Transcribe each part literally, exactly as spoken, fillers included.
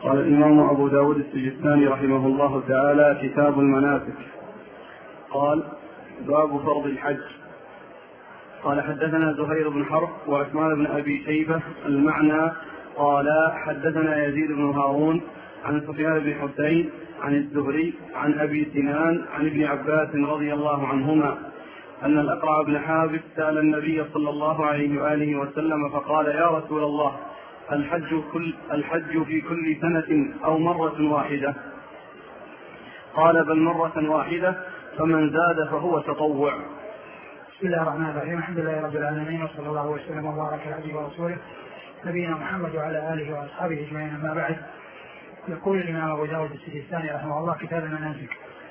قال الإمام أبو داود السجستاني رحمه الله تعالى: كتاب المناسك. قال: باب فرض الحج. قال: حدثنا زهير بن حرب وعثمان بن أبي شيبة المعنى. قال: حدثنا يزيد بن هارون عن سفيان بن حسين عن الزهري عن أبي سنان عن ابن عباس رضي الله عنهما أن الأقرع بن حابس سأل النبي صلى الله عليه وآله وسلم فقال: يا رسول الله، الحج, كل الحج في كل سنة أو مرة واحدة؟ قال: بل مرة واحدة، فمن زاد فهو تطوع. بسم الله الرحمن الرحيم. الحمد لله رب العالمين، وصلى الله وسلم وبارك على عبده ورسوله نبينا محمد وعلى آله وأصحابه أجمعين. أما بعد، يقول الإمام أبو داود السجستاني رحمه الله: كتاب المناسك.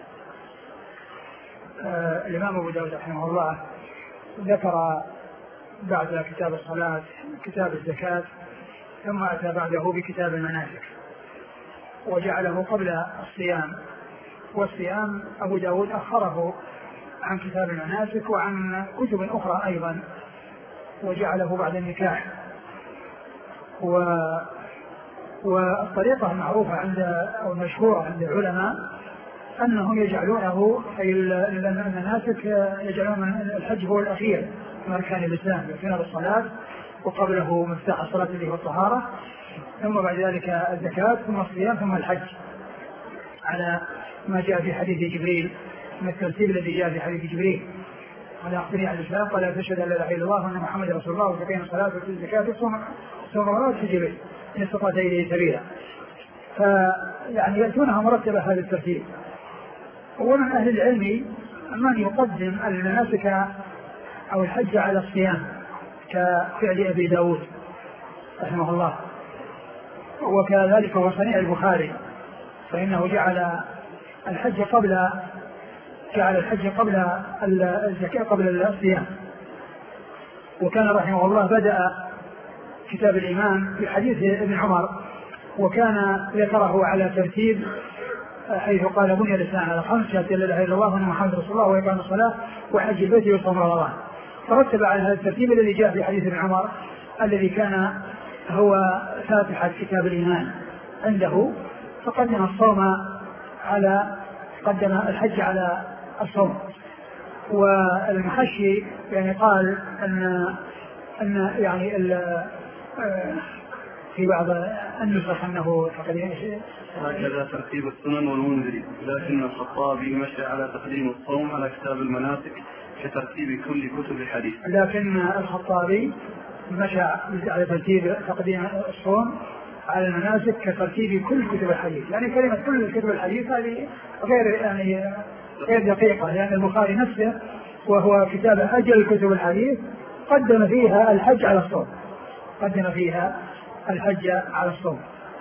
آه الإمام أبو داود رحمه الله ذكر بعد كتاب الصلاة كتاب الزكاة، ثم أتى بعده بكتاب المناسك وجعله قبل الصيام، والصيام أبو داود أخره عن كتاب المناسك وعن كتب أخرى أيضا، وجعله بعد النكاح. و والطريقة المعروفة عند أو المشهورة عند العلماء أنهم يجعلونه أي المناسك يجعلون الحج هو الأخير من أركان الإسلام، يكون الصلاة وقبله مفتاح الصلاة اللي هو الطهارة، ثم بعد ذلك الزكاة، ثم الصيام، ثم الحج، على ما جاء في حديث جبريل، من الترتيب الذي جاء في حديث جبريل: على أخبرني عن الإسلام، قال: تشهد أن لا إله إلا الله وأن محمد رسول الله وتقيم الصلاة وتؤتي الزكاة وتصوم رمضان في جبريل إن استطعت إليه سبيلا. فيعني يأتونها مرتبة هذا الترتيب. ومن أهل العلم من يقدم المناسك أو الحج على الصيام كفعل أبي داود رحمه الله، وكذلك هو صنيع البخاري، فإنه جعل الحج قبل جعل الحج قبل الزكاة قبل الصيام. وكان رحمه الله بدأ كتاب الإيمان بحديث ابن عمر، وكان ذكره على ترتيب حيث قال: بني الإسلام على خمس: شهادة لا إله إلا الله وأن محمد رسول الله وإقام الصلاة وحج البيت وصوم رمضان. فرتب على هذا الترتيب الذي جاء في حديث ابن عمر الذي كان هو فاتحة كتاب الإيمان عنده، فقدم الصوم على قدم الحج على الصوم. والمحشي يعني قال أن أن يعني في بعض النسخ أنه تقديم هكذا ترتيب السنن والمنذري، لكن الخطابي مشى على تقديم الصوم على كتاب المناسك كترتيب كل كتب الحديث. لكن الخطابي مشى على ترتيب تقديم الصوم على المناسك كترتيب كل كتب الحديث. يعني كلمة كل كتب الحديث هذه غير يعني غير دقيقة، لأن البخاري نفسه وهو كتاب أجل كتب الحديث قدم فيها الحج على الصوم قدم فيها الحج على الصوم.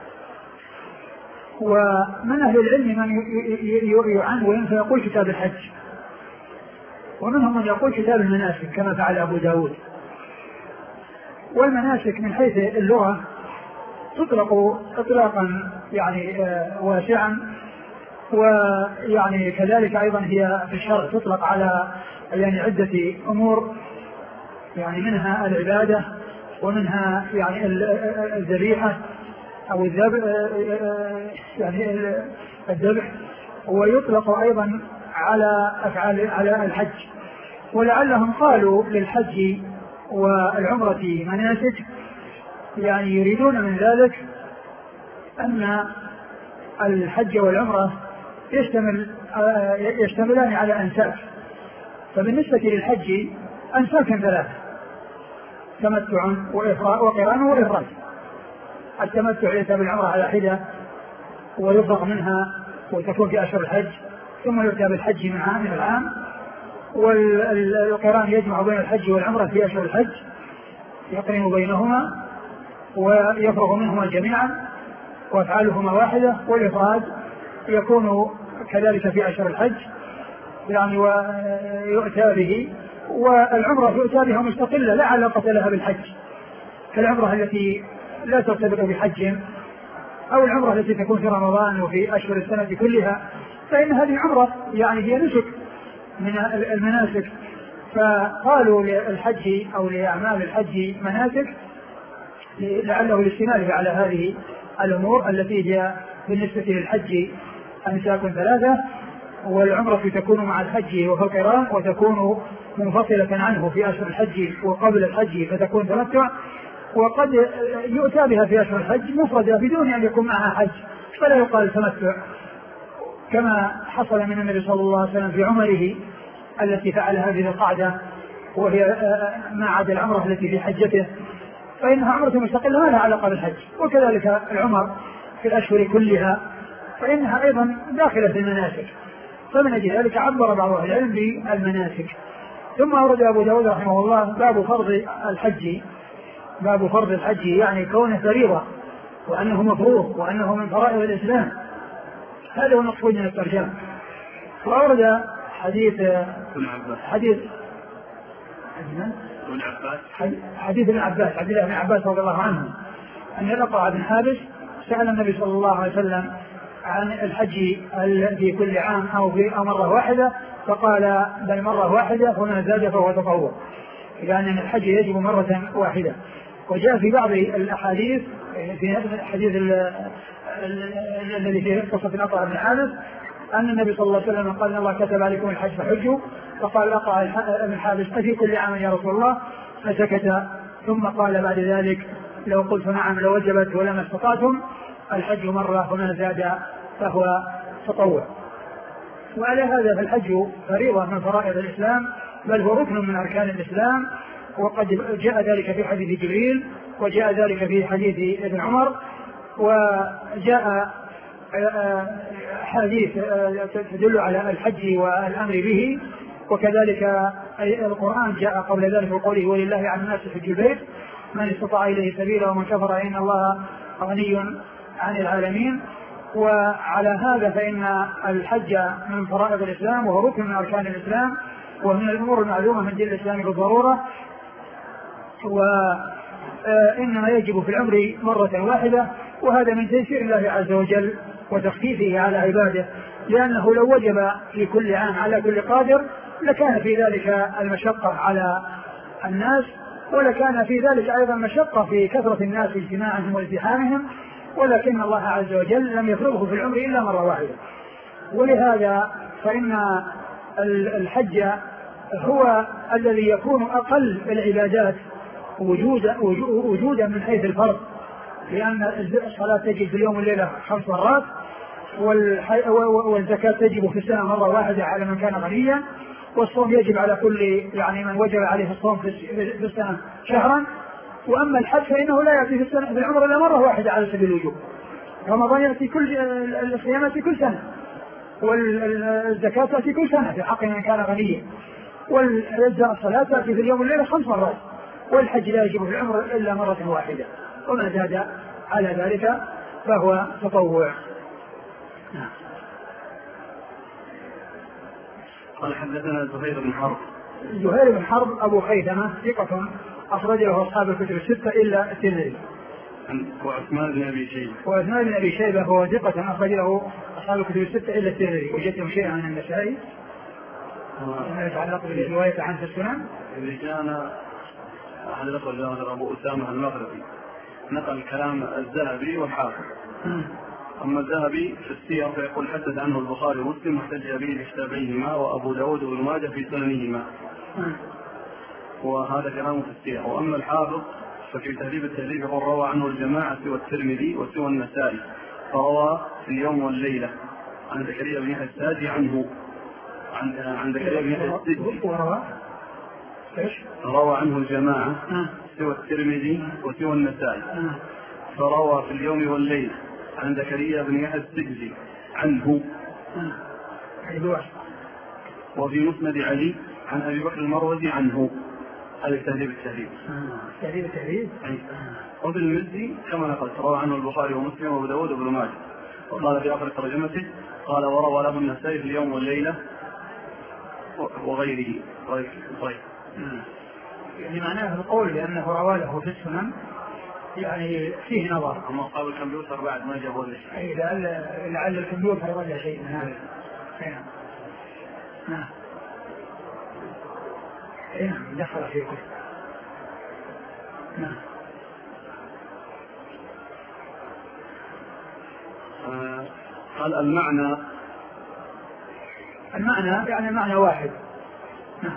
ومن أهل العلم من يعنون فيقول كتاب الحج، ومنهم من يقول كتاب المناسك كما فعل أبو داود. والمناسك من حيث اللغة تطلق إطلاقا يعني واسعا، ويعني كذلك أيضا هي في الشرع تطلق على يعني عدة أمور، يعني منها العبادة، ومنها يعني الذبيحة أو الذبح يعني الذبح، ويطلق أيضا على أفعال على الحج. ولعلهم قالوا للحج والعمرة مناسك، يعني يريدون من ذلك أن الحج والعمرة يشتمل يشتملان على أنساك. فبالنسبة للحج أنساك ثلاثة: تمتع وقران وإفراد. التمتع ليس بالعمرة على حدة ويفرغ منها وتكون في أشهر الحج، ثم يؤتى بالحج من عام من العام. والقران يجمع بين الحج والعمرة في أشهر الحج، يقرن بينهما ويفرغ منهما جميعا وأفعالهما واحدة. والإفراد يكون كذلك في أشهر الحج يعني ويؤتى به، والعمرة يؤتى بها مستقلة لا علاقة لها بالحج، كالعمرة التي لا ترتبط بحج، أو العمرة التي تكون في رمضان وفي أشهر السنة كلها، فإن هذه عمرة يعني هي نسك من المناسك. فقالوا للحج أو لأعمال الحج مناسك لعله الاستناد على هذه الأمور التي هي بالنسبة للحج أمساك ثلاثة، والعمرة تكون مع الحج وهو قران، وتكون منفصلة عنه في أشهر الحج وقبل الحج فتكون تمتع، وقد يؤتى بها في أشهر الحج مفردة بدون أن يكون معها حج فلا يقال تمتع، كما حصل من النبي صلى الله عليه وسلم في عمره التي فعلها في القعدة، وهي ما عدا العمرة التي في حجته فإنها عمرة مستقلة ما لها علاقة بالحج. وكذلك العمر في الأشهر كلها فإنها أيضا داخلة في المناسك، فمن أجل ذلك عبر بعض أهل العلم بالمناسك. ثم أورد أبو داود رحمه الله باب فرض الحج، باب فرض الحج يعني كونه فريضة وأنه مفروض وأنه من فرائض الإسلام، هذا هو المقصود من الترجمة. وأورد حديث حديث حديث ابن عباس عبد الله بن عباس رضي الله عنه أن الأقرع بن حابس سأل النبي صلى الله عليه وسلم عن الحج في كل عام أو في مرة واحدة، فقال بل مرة واحدة وما زاد فهو تطوع، يعني أن الحج يجب مرة واحدة. وجاء في بعض الأحاديث في الحديث الذي فيه قصة الأقرع بن حابس أن النبي صلى الله عليه وسلم قال إن الله كتب عليكم الحج فحجوا، فقال الأقرع بن حابس أفي كل عام يا رسول الله؟ فسكت، ثم قال بعد ذلك لو قلت نعم لوجبت ولما استطعتم، الحج مرة وما زاد فهو تطوع. وعلى هذا فالحج فريضة من فرائض الإسلام، بل هو ركن من أركان الإسلام، وقد جاء ذلك في حديث جبريل وجاء ذلك في حديث ابن عمر، وجاء حديث تدل على الحج والأمر به، وكذلك القرآن جاء قبل ذلك بقوله ولله على الناس حج البيت من استطاع إليه سبيلا ومن كفر إن الله غني عن العالمين. وعلى هذا فإن الحج من فرائض الإسلام وهو ركن من أركان الإسلام ومن الأمور المعلومة من دين الإسلام بالضرورة، وإنما يجب في العمر مرة واحدة، وهذا من تيسير الله عز وجل وتخفيفه على عباده، لأنه لو وجب في كل عام على كل قادر لكان في ذلك المشقة على الناس، ولكان في ذلك أيضا مشقة في كثرة الناس اجتماعهم وازدحامهم، ولكن الله عز وجل لم يفرضه في العمر إلا مرة واحدة. ولهذا فإن الحج هو الذي يكون أقل العبادات وجودا, وجودا من حيث الفرض، لأن الصلاة تجب في اليوم والليلة خمس مرات، والزكاة تجب في السنة مرة واحدة على من كان غنيا، والصوم يجب على كل يعني من وجب عليه الصوم في السنة شهرا. وأما الحج فإنه لا يأتي في السنة في العمر إلا مرة واحدة على سبيل الوجوب، رمضان يأتي كل الصيام يأتي كل سنة، والزكاة تأتي كل سنة في حق من كان غنيا، والصلاة تأتي في اليوم والليلة خمس مرات، والحج لا يجب في العمر إلا مرة واحدة، وما زاد على ذلك فهو تطوع. قال حدثنا زهير بن حرب. زهير بن حرب أبو خيثمة ثقة أخرج له أصحاب الكتب الستة إلا الترمذي. وعثمان بن أبي شيبة. وعثمان بن أبي شيبة هو ثقة أخرج له أصحاب الكتب الستة إلا الترمذي. وجدتم شيئا عن النسائي ما يتعلق بالرواية عن السنن؟ اللي جانا أحد الأخوة جانا أبو أسامة المغربي نقل كلام الذهبي والحافظ. أما الذهبي في السير فيقول حدث عنه البخاري ومسلم واحتج به لكتابيهما وأبو داود وابن ماجه في سننهما، وهذا كلامه في السير. وأما الحافظ ففي تهذيب التهذيب يقول روى عنه الجماعة سوى الترمذي وسوى النسائي، فروى في اليوم والليلة عن زكريا بن يحيى الساجي عنه عن عن زكريا بن يحيى الساجي روى عنه الجماعة سوى الترمذي وسوى النسائي، فروى في اليوم والليلة عن زكريا بن يحيى السجزي عنه، وفي مسند علي عن أبي بكر المروزي عنه. هذا تهذيب التهذيب. تهذيب التهذيب. وفي المزي كما نقلت روى عنه البخاري ومسلم وابو داود وابن ماجه. وقال في آخر ترجمته قال وروى له النسائي في اليوم والليلة وغيره غير غير. يعني معناه القول بأنه روى له في السنن يعني فيه نظر. أما قال الكمبيوتر بعد ما جابوا لي أي لعل لعل الكمبيوتر ولا شيء من هذا. نعم. نعم. نعم دخل فيكم. نعم. قال المعنى المعنى يعني معنى واحد. نعم.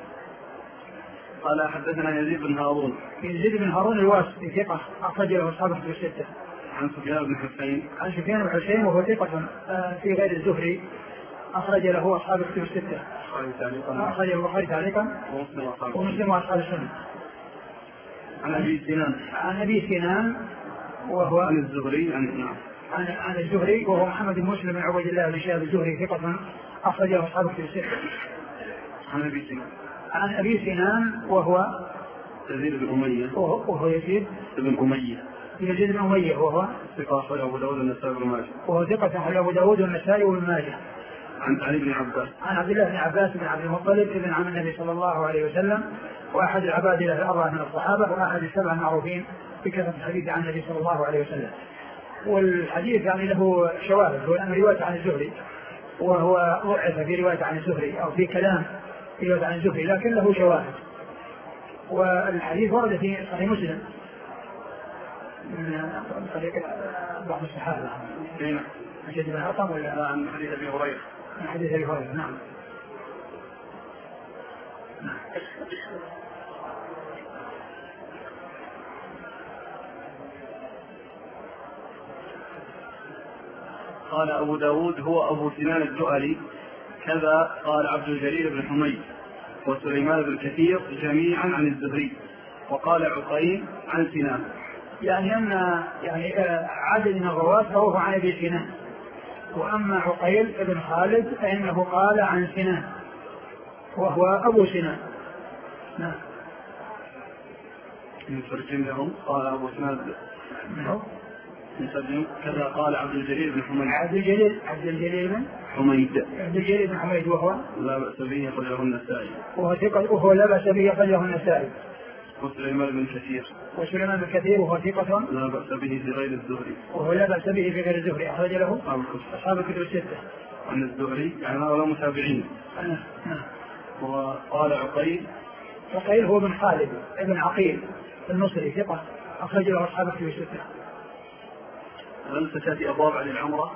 قال حدثنا يزيد بن هارون. يزيد بن هارون الواسطي ثقة أخرج له أصحاب الكتب الستة. عن سفيان بن حسين. عن سفيان بن حسين وهو ثقة في غير الزهري أخرج له أصحاب الكتب الستة. أخرج البخاري تعليقا ومسلم وأصحاب السنة. عن أبي سنان. عن أبي سنان وهو عن الزهري عن عن عن الزهري وهو محمد بن مسلم بن عبيد الله بن شهاب الزهري ثقة أخرج له أصحاب الكتب الستة. عن أبي سنان. عن أبي سنان وهو يزيد بن أمية. وهو يزيد بن أمية. يزيد بن أمية وهو ثقة أخرج أبو داود والنسائي بن ماجه. وهو ثقة أخرج أبو داود والنسائي بن ماجه. عن علي بن عباس. عن عبد الله بن عباس بن عبد المطلب ابن عم النبي صلى الله عليه وسلم وأحد العباد له الأربعة من الصحابة وأحد السبع المعروفين بكثرة الحديث عن النبي صلى الله عليه وسلم. والحديث يعني له شواهد، هو أن رواية عن الزهري وهو ضعف في رواية عن الزهري أو في كلام في رواية عن الزهري لكن له شواهد. والحديث ورد في صحيح مسلم من طريق بعض الصحابة. نعم. عن جد بن عطم ولا عن حديث أبي هريرة. عن حديث أبي هريرة. نعم. قال أبو داود هو أبو سنان الجؤلي كذا قال عبد الجليل بن حميد وسليمان بن كثير جميعا عن الزهري وقال عقيل عن سنان. يعني أن يعني عدد من الرواة فهو عن أبي سنان، وأما عقيل بن خالد فإنه قال عن سنان وهو أبو سنان. نعم. نترجم لهم. قال أبو سنان نترجم كذا قال عبد الجليل بن حميد. عبد الجليل عبد الجليل بن حميد. عبد الجليل بن حميد وهو لا بأس به أخرجه النسائي. وهو ثقة وهو لا بأس به أخرجه النسائي. وسليمان بن كثير. وسليمان بن كثير وهو ثقة لا بأس به في غير الزهري. وهو لا بأس به في غير الزهري أخرج له أصحاب الكتب الستة. عن الزهري يعني هؤلاء متابعين. نعم. وقال عقيل. عقيل هو بن خالد ابن عقيل المصري ثقة أخرج له أصحاب الكتب الستة. هل ستأتي أبواب عن العمرة؟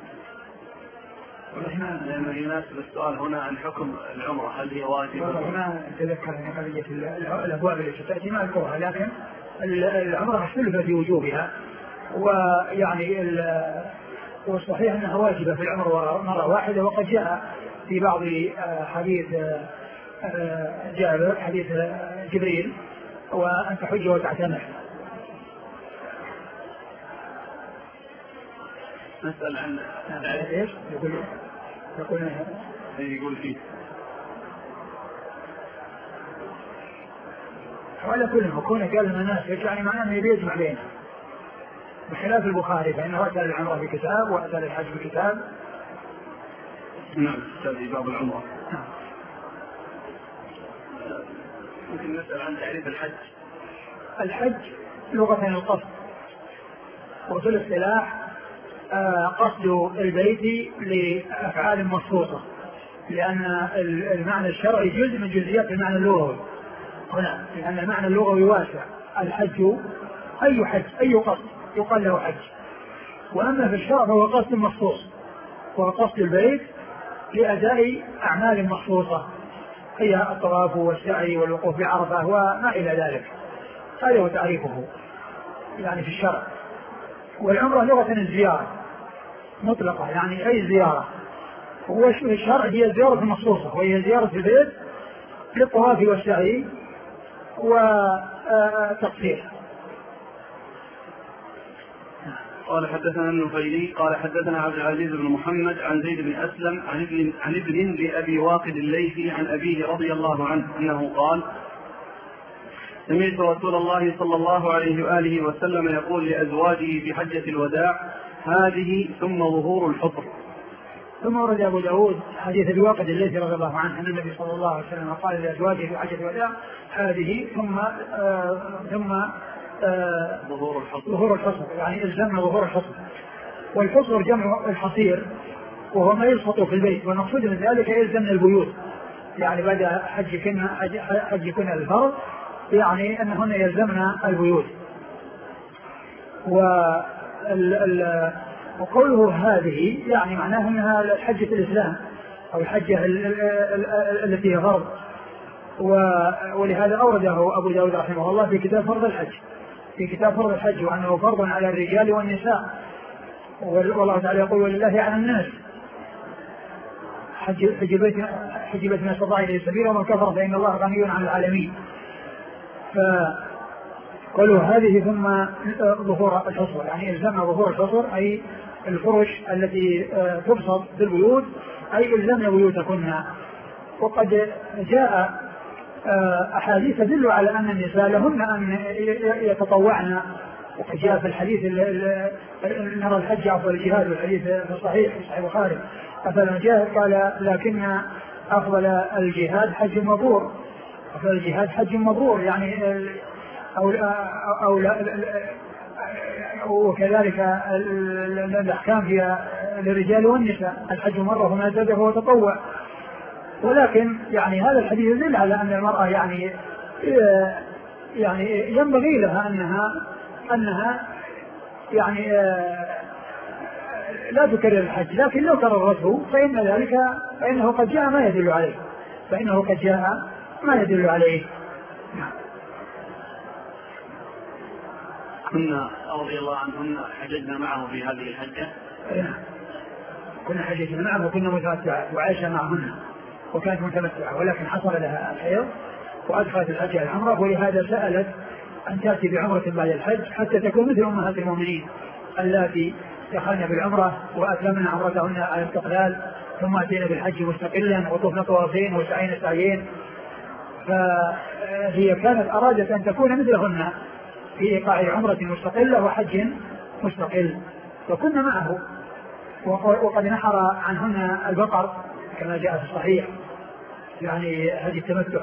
لأنه يناسب السؤال هنا عن حكم العمرة هل هي واجبة؟ ما أتذكر أن قضية الأبواب التي ستأتي ما أذكرها، لكن العمرة اختلف في وجوبها، ويعني والصحيح أنها واجبة في العمر مرة واحدة، وقد جاء في بعض حديث جابر حديث جبريل وأن تحج وتعتمر. نسأل عن ايش يقول يقول يقول فيه وعلى كل مكونه قال المناسك يعني معناه انه يبي يجمع بينه، بخلاف البخاري فانه اتى للعمره بكتاب واتى للحج بكتاب. نعم هذه باب العمره. ممكن نسأل عن تعريف الحج. الحج لغة القصد، وفي الاصطلاح قصد البيت لأفعال مخصوصة، لأن المعنى الشرعي جزء من جزئيات المعنى اللغوي هنا، لأن المعنى اللغوي واسع. الحج أي حج أي قصد يقال له حج، وأما في الشرع فهو قصد مخصوص، وهو قصد البيت لأداء أعمال مخصوصة هي الطواف والسعي والوقوف بعرفة وما إلى ذلك. هذا هو تعريفه يعني في الشرع. والعمرة لغة الزيارة مطلقة، يعني أي زيارة، والشرع هي الزيارة المخصوصة، وهي زيارة البيت للطواف والسعي وتقصير. قال حدثنا النفيلي قال حدثنا عبد العزيز بن محمد عن زيد بن أسلم عن ابن, عن ابن لأبي واقد الليثي عن أبيه رضي الله عنه أنه قال: سمعت رسول الله صلى الله عليه وآله وسلم يقول لأزواجه في حجة الوداع: هذه ثم ظهور الحطر. ثم ورد أبو داود حديث أبي واقد الليثي رضي الله عنه أن النبي صلى الله عليه وسلم قال لأزواجه في حجة الوداع: هذه ثم آه ثم آه ظهور الحطر. ظهور الحطر يعني الزمنا ظهور الحطر. والحطر جمع الحصير وهو ما يلصق في البيت، والمقصود من ذلك يلزمنا البيوت، يعني بعد حج كنا حج كنا الفرض يعني أنهن يلزمنا البيوت. وقوله هذه يعني معناه أنها حجة الإسلام أو الحجة التي هي فرض، ولهذا أورده أبو داود رحمه الله في كتاب فرض الحج في كتاب فرض الحج وأنه فرض على الرجال والنساء، والله تعالى يقول ولله على الناس حج حج بيت حج بيت من استطاع إليه سبيلا ومن كفر فإن الله غني عن العالمين. فقالوا هذه ثم ظهور الحصر، يعني إلزام ظهور الحصر أي الفرش التي تبسط في البيوت، أي إلزام بيوتكن. وقد جاء أحاديث تدل على أن النساء لهن أن يتطوعن، وقد جاء في الحديث نرى الحج أفضل الجهاد، والحديث في الصحيح في صحيح البخاري أفضل جاء قال لكن أفضل الجهاد حج مبرور، أفضل الجهاد حج مبرور يعني أو أو لا وكذلك الأحكام فيها للرجال والنساء، الحج مرة وما زاد فهو تطوع. ولكن يعني هذا الحديث يدل على أن المرأة يعني يعني ينبغي لها أنها أنها يعني لا تكرر الحج، لكن لو كررته فإن ذلك فإنه قد جاء ما يدل عليه فإنه قد جاء ما يدل عليه. كنا رضي الله عنهن حججنا معه في هذه الحجة، كنا حججنا معه وكنا متمتعة وعائشة معهن وكانت متمتعة، ولكن حصل لها الحيض وأدخلت الحج على العمرة، ولهذا سألت أن تأتي بعمرة بعد الحج حتى تكون مثل أمهات المؤمنين اللاتي دخلنا بالعمرة وأتممنا عمرتهن على استقلال ثم أتينا بالحج مستقلا وطفنا طوافين وسعينا سعيين. فهي كانت أرادت أن تكون مثلهن في إيقاع عمرة مستقلة وحج مستقل، وكنا معه وقد نحر عنهن البقر كما جاء في الصحيح يعني هذه التمتع.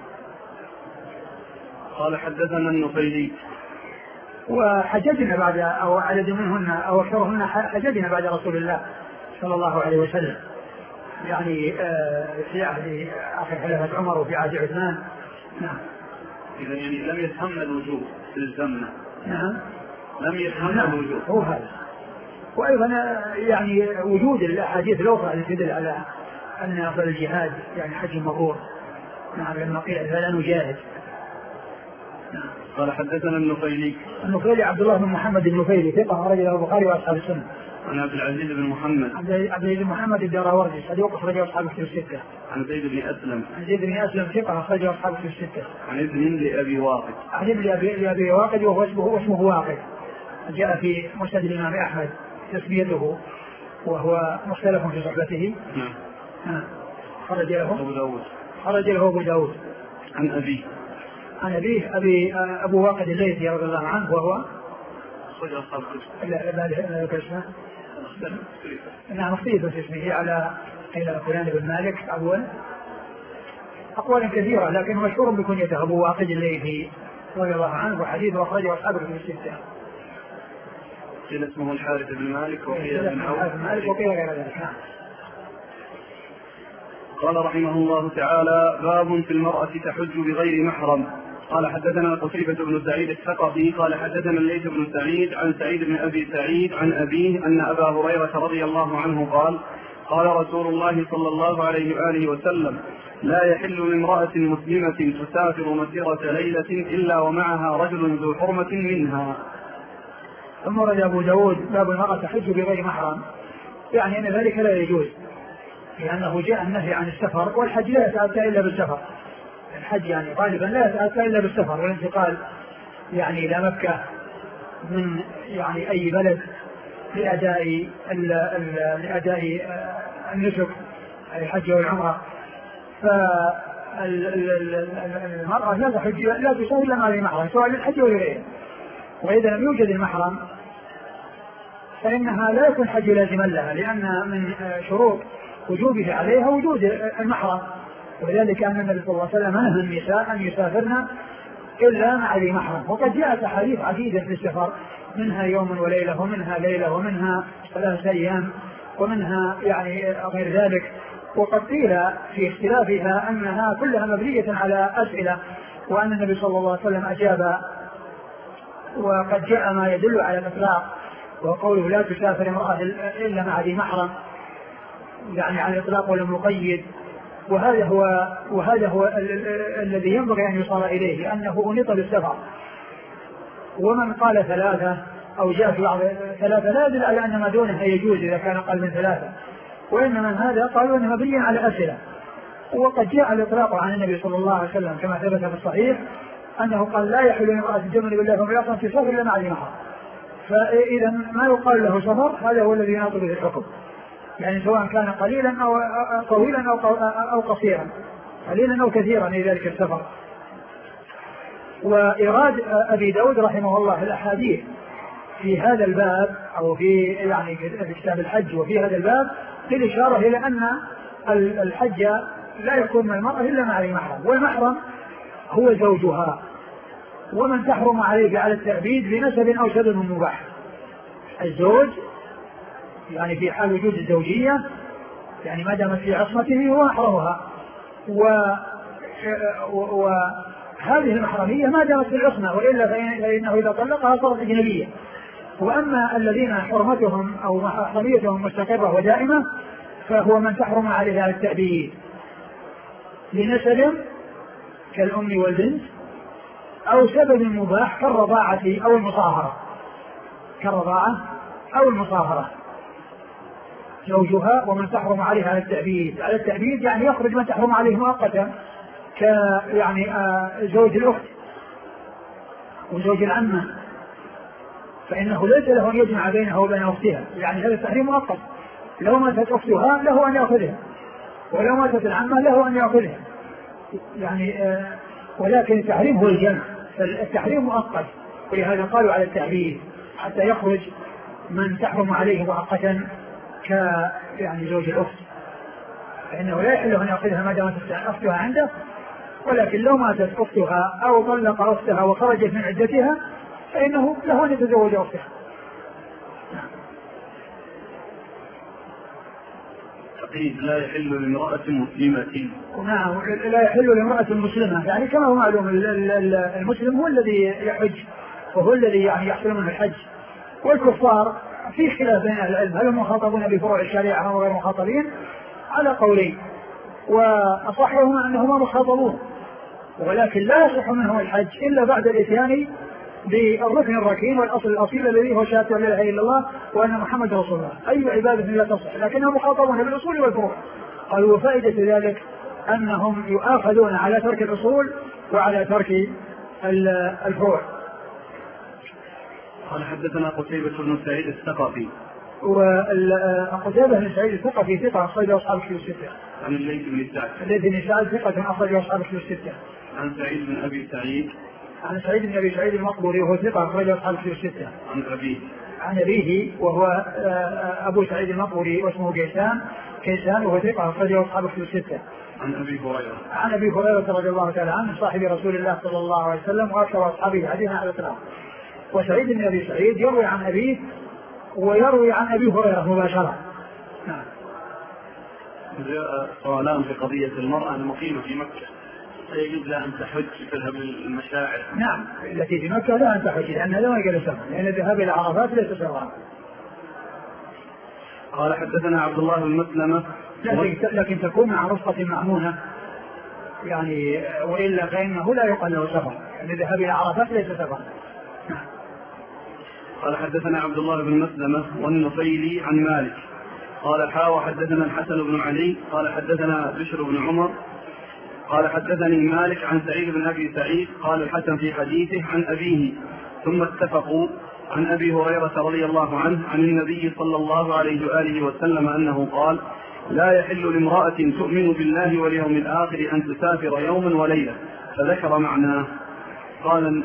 قال حدثنا النفيلي وحججنا بعد أو عدد منهن أو أكثرهن حججنا بعد رسول الله صلى الله عليه وسلم، يعني في عهد آخر خلافة عمر وفي عهد عثمان. نعم. إذا يعني لم يتهم الوجوب في الزمنة. نعم. لم يتهم الوجوب. هو هذا. وأيضا يعني وجود الأحاديث الأخرى التي تدل على أن أفضل الجهاد يعني حج مبرور. نعم لما قيل فلا نجاهد. نعم. قال حدثنا النفيلي. النفيلي عبد الله بن محمد النفيلي ثقة أخرج له البخاري وأصحاب السنة. عن عبد العزيز بن محمد. عبد العزيز بن محمد الدراوردي صدوق أخرج أصحاب الكتب الستة. عن زيد بن أسلم. عن زيد بن أسلم ثقة أخرج أصحاب الكتب الستة. عن ابن لأبي واقد. عن ابن لأبي واقد وهو اسمه واسمه واقد. جاء في مسند الإمام أحمد تسميته وهو مختلف في صحبته. نعم. خرج له أبو داود. خرج له أبو داود. عن أبيه. عن أبيه أبي أبو واقد الليثي رضي الله عنه وهو خرج أصحاب الكتب. لا لا لا اسمه. نعم مختلف في اسمه على إلى فلان بن مالك أول أقوال كثيرة، لكن مشهور بكنيته أبو واقد الليثي رضي الله عنه وحديثه أخرجه أصحاب الكتب الستة. قيل اسمه الحارث بن مالك وقيل ابن عوف وقيل غير ذلك. قال رحمه الله تعالى: باب في المرأة تحج بغير محرم. قال حدثنا قتيبة بن سعيد الثقفي قال حدثنا الليث بن سعيد عن سعيد بن أبي سعيد عن أبيه أن أبا هريرة رضي الله عنه قال: قال رسول الله صلى الله عليه وآله وسلم: لا يحل لامرأة مسلمة تسافر مسيرة ليلة إلا ومعها رجل ذو حرمة منها. ثم ورد أبو داود باب المرأة تحج بغير محرم، يعني أن ذلك لا يجوز، لأنه جاء النهي عن السفر، والحج لا يتأتى إلا بالسفر. الحج يعني غالبا لا يتأتى إلا بالسفر والانتقال يعني إلى مكة من يعني أي بلد لأداء لأداء النسك الحج والعمرة. فالمرأة لا تحج لا تسافر إلا مع المحرم سواء للحج ولا غيره، وإذا لم يوجد المحرم فإنها لا يكون حج لازما لها، لأن من شروط وجوبه عليها وجود المحرم، ولذلك أن النبي صلى الله عليه وسلم نهى النساء أن يسافرن إلا مع ذي محرم. وقد جاءت أحاديث عديدة في السفر، منها يوم وليلة ومنها ليلة ومنها ثلاثة أيام ومنها يعني غير ذلك. وقد قيل في اختلافها أنها كلها مبنية على أسئلة، وأن النبي صلى الله عليه وسلم أجاب، وقد جاء ما يدل على الإطلاق وقوله لا تسافر امرأة إلا مع ذي محرم يعني على الإطلاق ولم يقيد. وهذا هو وهذا هو ال ال الذي ينبغي أن يصار إليه لأنه أنيط بالسفر. ومن قال ثلاثة أو جاء في بعض ثلاثة لا يدل على أن ما دونها يجوز إذا كان أقل من ثلاثة، وإنما هذا قالوا أنه مبني على أسئلة. وقد جاء الإطلاق عن النبي صلى الله عليه وسلم كما ثبت في الصحيح أنه قال لا يحل لامرأة تؤمن بالله واليوم الآخر في سفر إلا مع ذي محرم. فإذا ما يقال له سفر هذا هو الذي يناط به الحكم، يعني سواء كان قليلا أو طويلا أو قصيرا، قليلا أو كثيرا في ذلك السفر. وإيراد أبي داود رحمه الله الأحاديث في هذا الباب أو في يعني في كتاب الحج وفي هذا الباب للإشارة إلى أن الحج لا يكون من المرأة إلا مع المحرم، والمحرم هو زوجها، ومن تحرم عليه على التأبيد بنسب أو سبب مباح. الزوج يعني في حال وجود الزوجية يعني ما دامت في عصمته هو محرمها، وهذه المحرمية ما دامت في العصمة، وإلا فإنه إذا طلقها صارت أجنبية. وأما الذين حرمتهم أو محرميتهم مستقرة ودائمة فهو من تحرم عليه على التأبيد لنسب كالأم والبنت أو سبب مباح كالرضاعة أو المصاهرة كالرضاعة أو المصاهرة زوجها. ومن تحرم عليه على التأبيد على التأبيد يعني يخرج من تحرم عليه مؤقتا ك يعني آه زوج الأخت وزوج العمة، فإنه ليس له أن يجمع بينه وبين أختها، يعني هذا التحريم مؤقت. لو ماتت أختها له أن يأخذها، ولو ماتت العمة له أن يأخذها، يعني آه ولكن التحريم هو الجمع، فالتحريم مؤقت، ولهذا قالوا على التعبيد حتى يخرج من تحرم عليه مؤقتا ك يعني زوج الأخت، فإنه لا يحل أن يأخذها ما دامت أختها عنده. ولكن لو ماتت أختها أو طلق أختها وخرجت من عدتها فإنه له أن يتزوج أختها. تقييد لا يحل لامرأة مسلمة. نعم لا يحل لامرأة مسلمة، يعني كما هو معلوم المسلم هو الذي يحج وهو الذي يعني يحصل منه الحج، والكفار في خلاف بين أهل العلم هل هم مخاطبون بفروع الشريعة أو غير مخاطبين على قولين، وأصحهما أنهما مخاطبون، ولكن لا يصح منهم الحج إلا بعد الإتيان بالركن الركين والأصل الأصيل الذي هو شهادة لا إله إلا الله وأن محمد رسول الله. أي عبادة لا تصح لكنهم مخاطبون بالأصول والفروع. قالوا وفائدة ذلك أنهم يؤاخذون على ترك الأصول وعلى ترك الفروع. قال حدثنا قتيبة بن سعيد الثقفي. وقتيبة بن سعيد الثقفي ثقة أخرج أصحاب الكتب الستة. عن الليث بن سعد. الليث بن سعد ثقة أخرج أصحاب الكتب الستة. عن سعيد بن أبي سعيد. عن سعيد بن أبي سعيد المقبوري وهو ثقة أخرج أصحاب الكتب الستة. عن أبيه. عن أبيه وهو أبو سعيد المقبوري واسمه كيسان كيسان وهو ثقة أخرج أصحاب الكتب الستة. عن أبي هريرة. عن أبي هريرة رضي الله تعالى عنه صاحب رسول الله صلى الله عليه وسلم وأكثر أصحابه حديثا على الإطلاق. وسعيد بن أبي سعيد يروي عن أبيه ويروي عن أبي هريرة مباشرة. نعم. جاء سؤالان في قضية المرأة المقيمة في مكة يجوز لها أن تحج تذهب للمشاعر. نعم التي في مكة لا أن تحج لأن هذا ما يجوز سفر، لأن الذهاب إلى عرفات ليس سفرا. قال حدثنا عبد الله بن مسلمة. لكن, لكن تكون مع رفقة مأمونة يعني، وإلا فإنه لا يقال له سفر، لأن الذهاب إلى عرفات ليس سفرا. قال حدثنا عبد الله بن مسلمة والنفيلي عن مالك قال حا وحدثنا الحسن بن علي قال حدثنا بشر بن عمر قال حدثني مالك عن سعيد بن أبي سعيد قال الحسن في حديثه عن أبيه ثم اتفقوا عن أبي هريرة رضي الله عنه عن النبي صلى الله عليه وآله وسلم أنه قال لا يحل لامرأة تؤمن بالله واليوم الآخر أن تسافر يوما وليلة، فذكر معناه. قال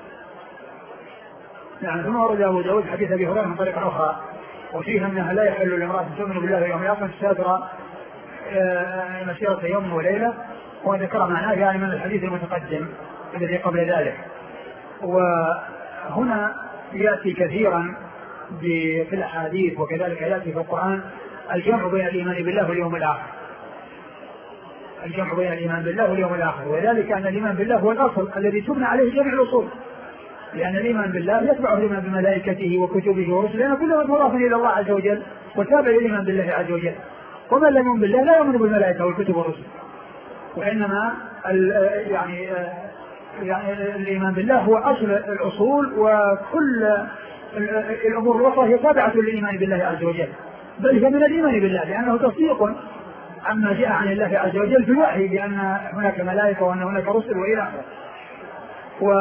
يعني ثم ورد أبو داود حديث أبي هريرة من طريقة أخرى وفيها أنها لا يحل لامرأة تؤمن بالله واليوم الآخر أن تسافر مسيرة يوم وليلة، وذكر معناه يعني من الحديث المتقدم الذي قبل ذلك. وهنا يأتي كثيرا في الأحاديث وكذلك يأتي في القرآن الجمع بين الإيمان بالله واليوم الآخر، الجمع بين الإيمان بالله واليوم الآخر، وذلك أن الإيمان بالله هو الأصل الذي تبنى عليه جميع الأصول، لأن الإيمان بالله يتبعه الإيمان بملائكته وكتبه ورسله، لأن كلها مضاف إلى الله عز وجل وتابع الإيمان بالله عز وجل. ومن لم يؤمن بالله لا يؤمن بالملائكة والكتب والرسل، وإنما يعني يعني الإيمان بالله هو أصل الأصول، وكل الأمور الأخرى هي تابعة للإيمان بالله عز وجل، بل هي من الإيمان بالله، لأنه تصديق عما جاء عن الله عز وجل في الوحي بأن هناك ملائكة وأن هناك رسل وإلى آخره. و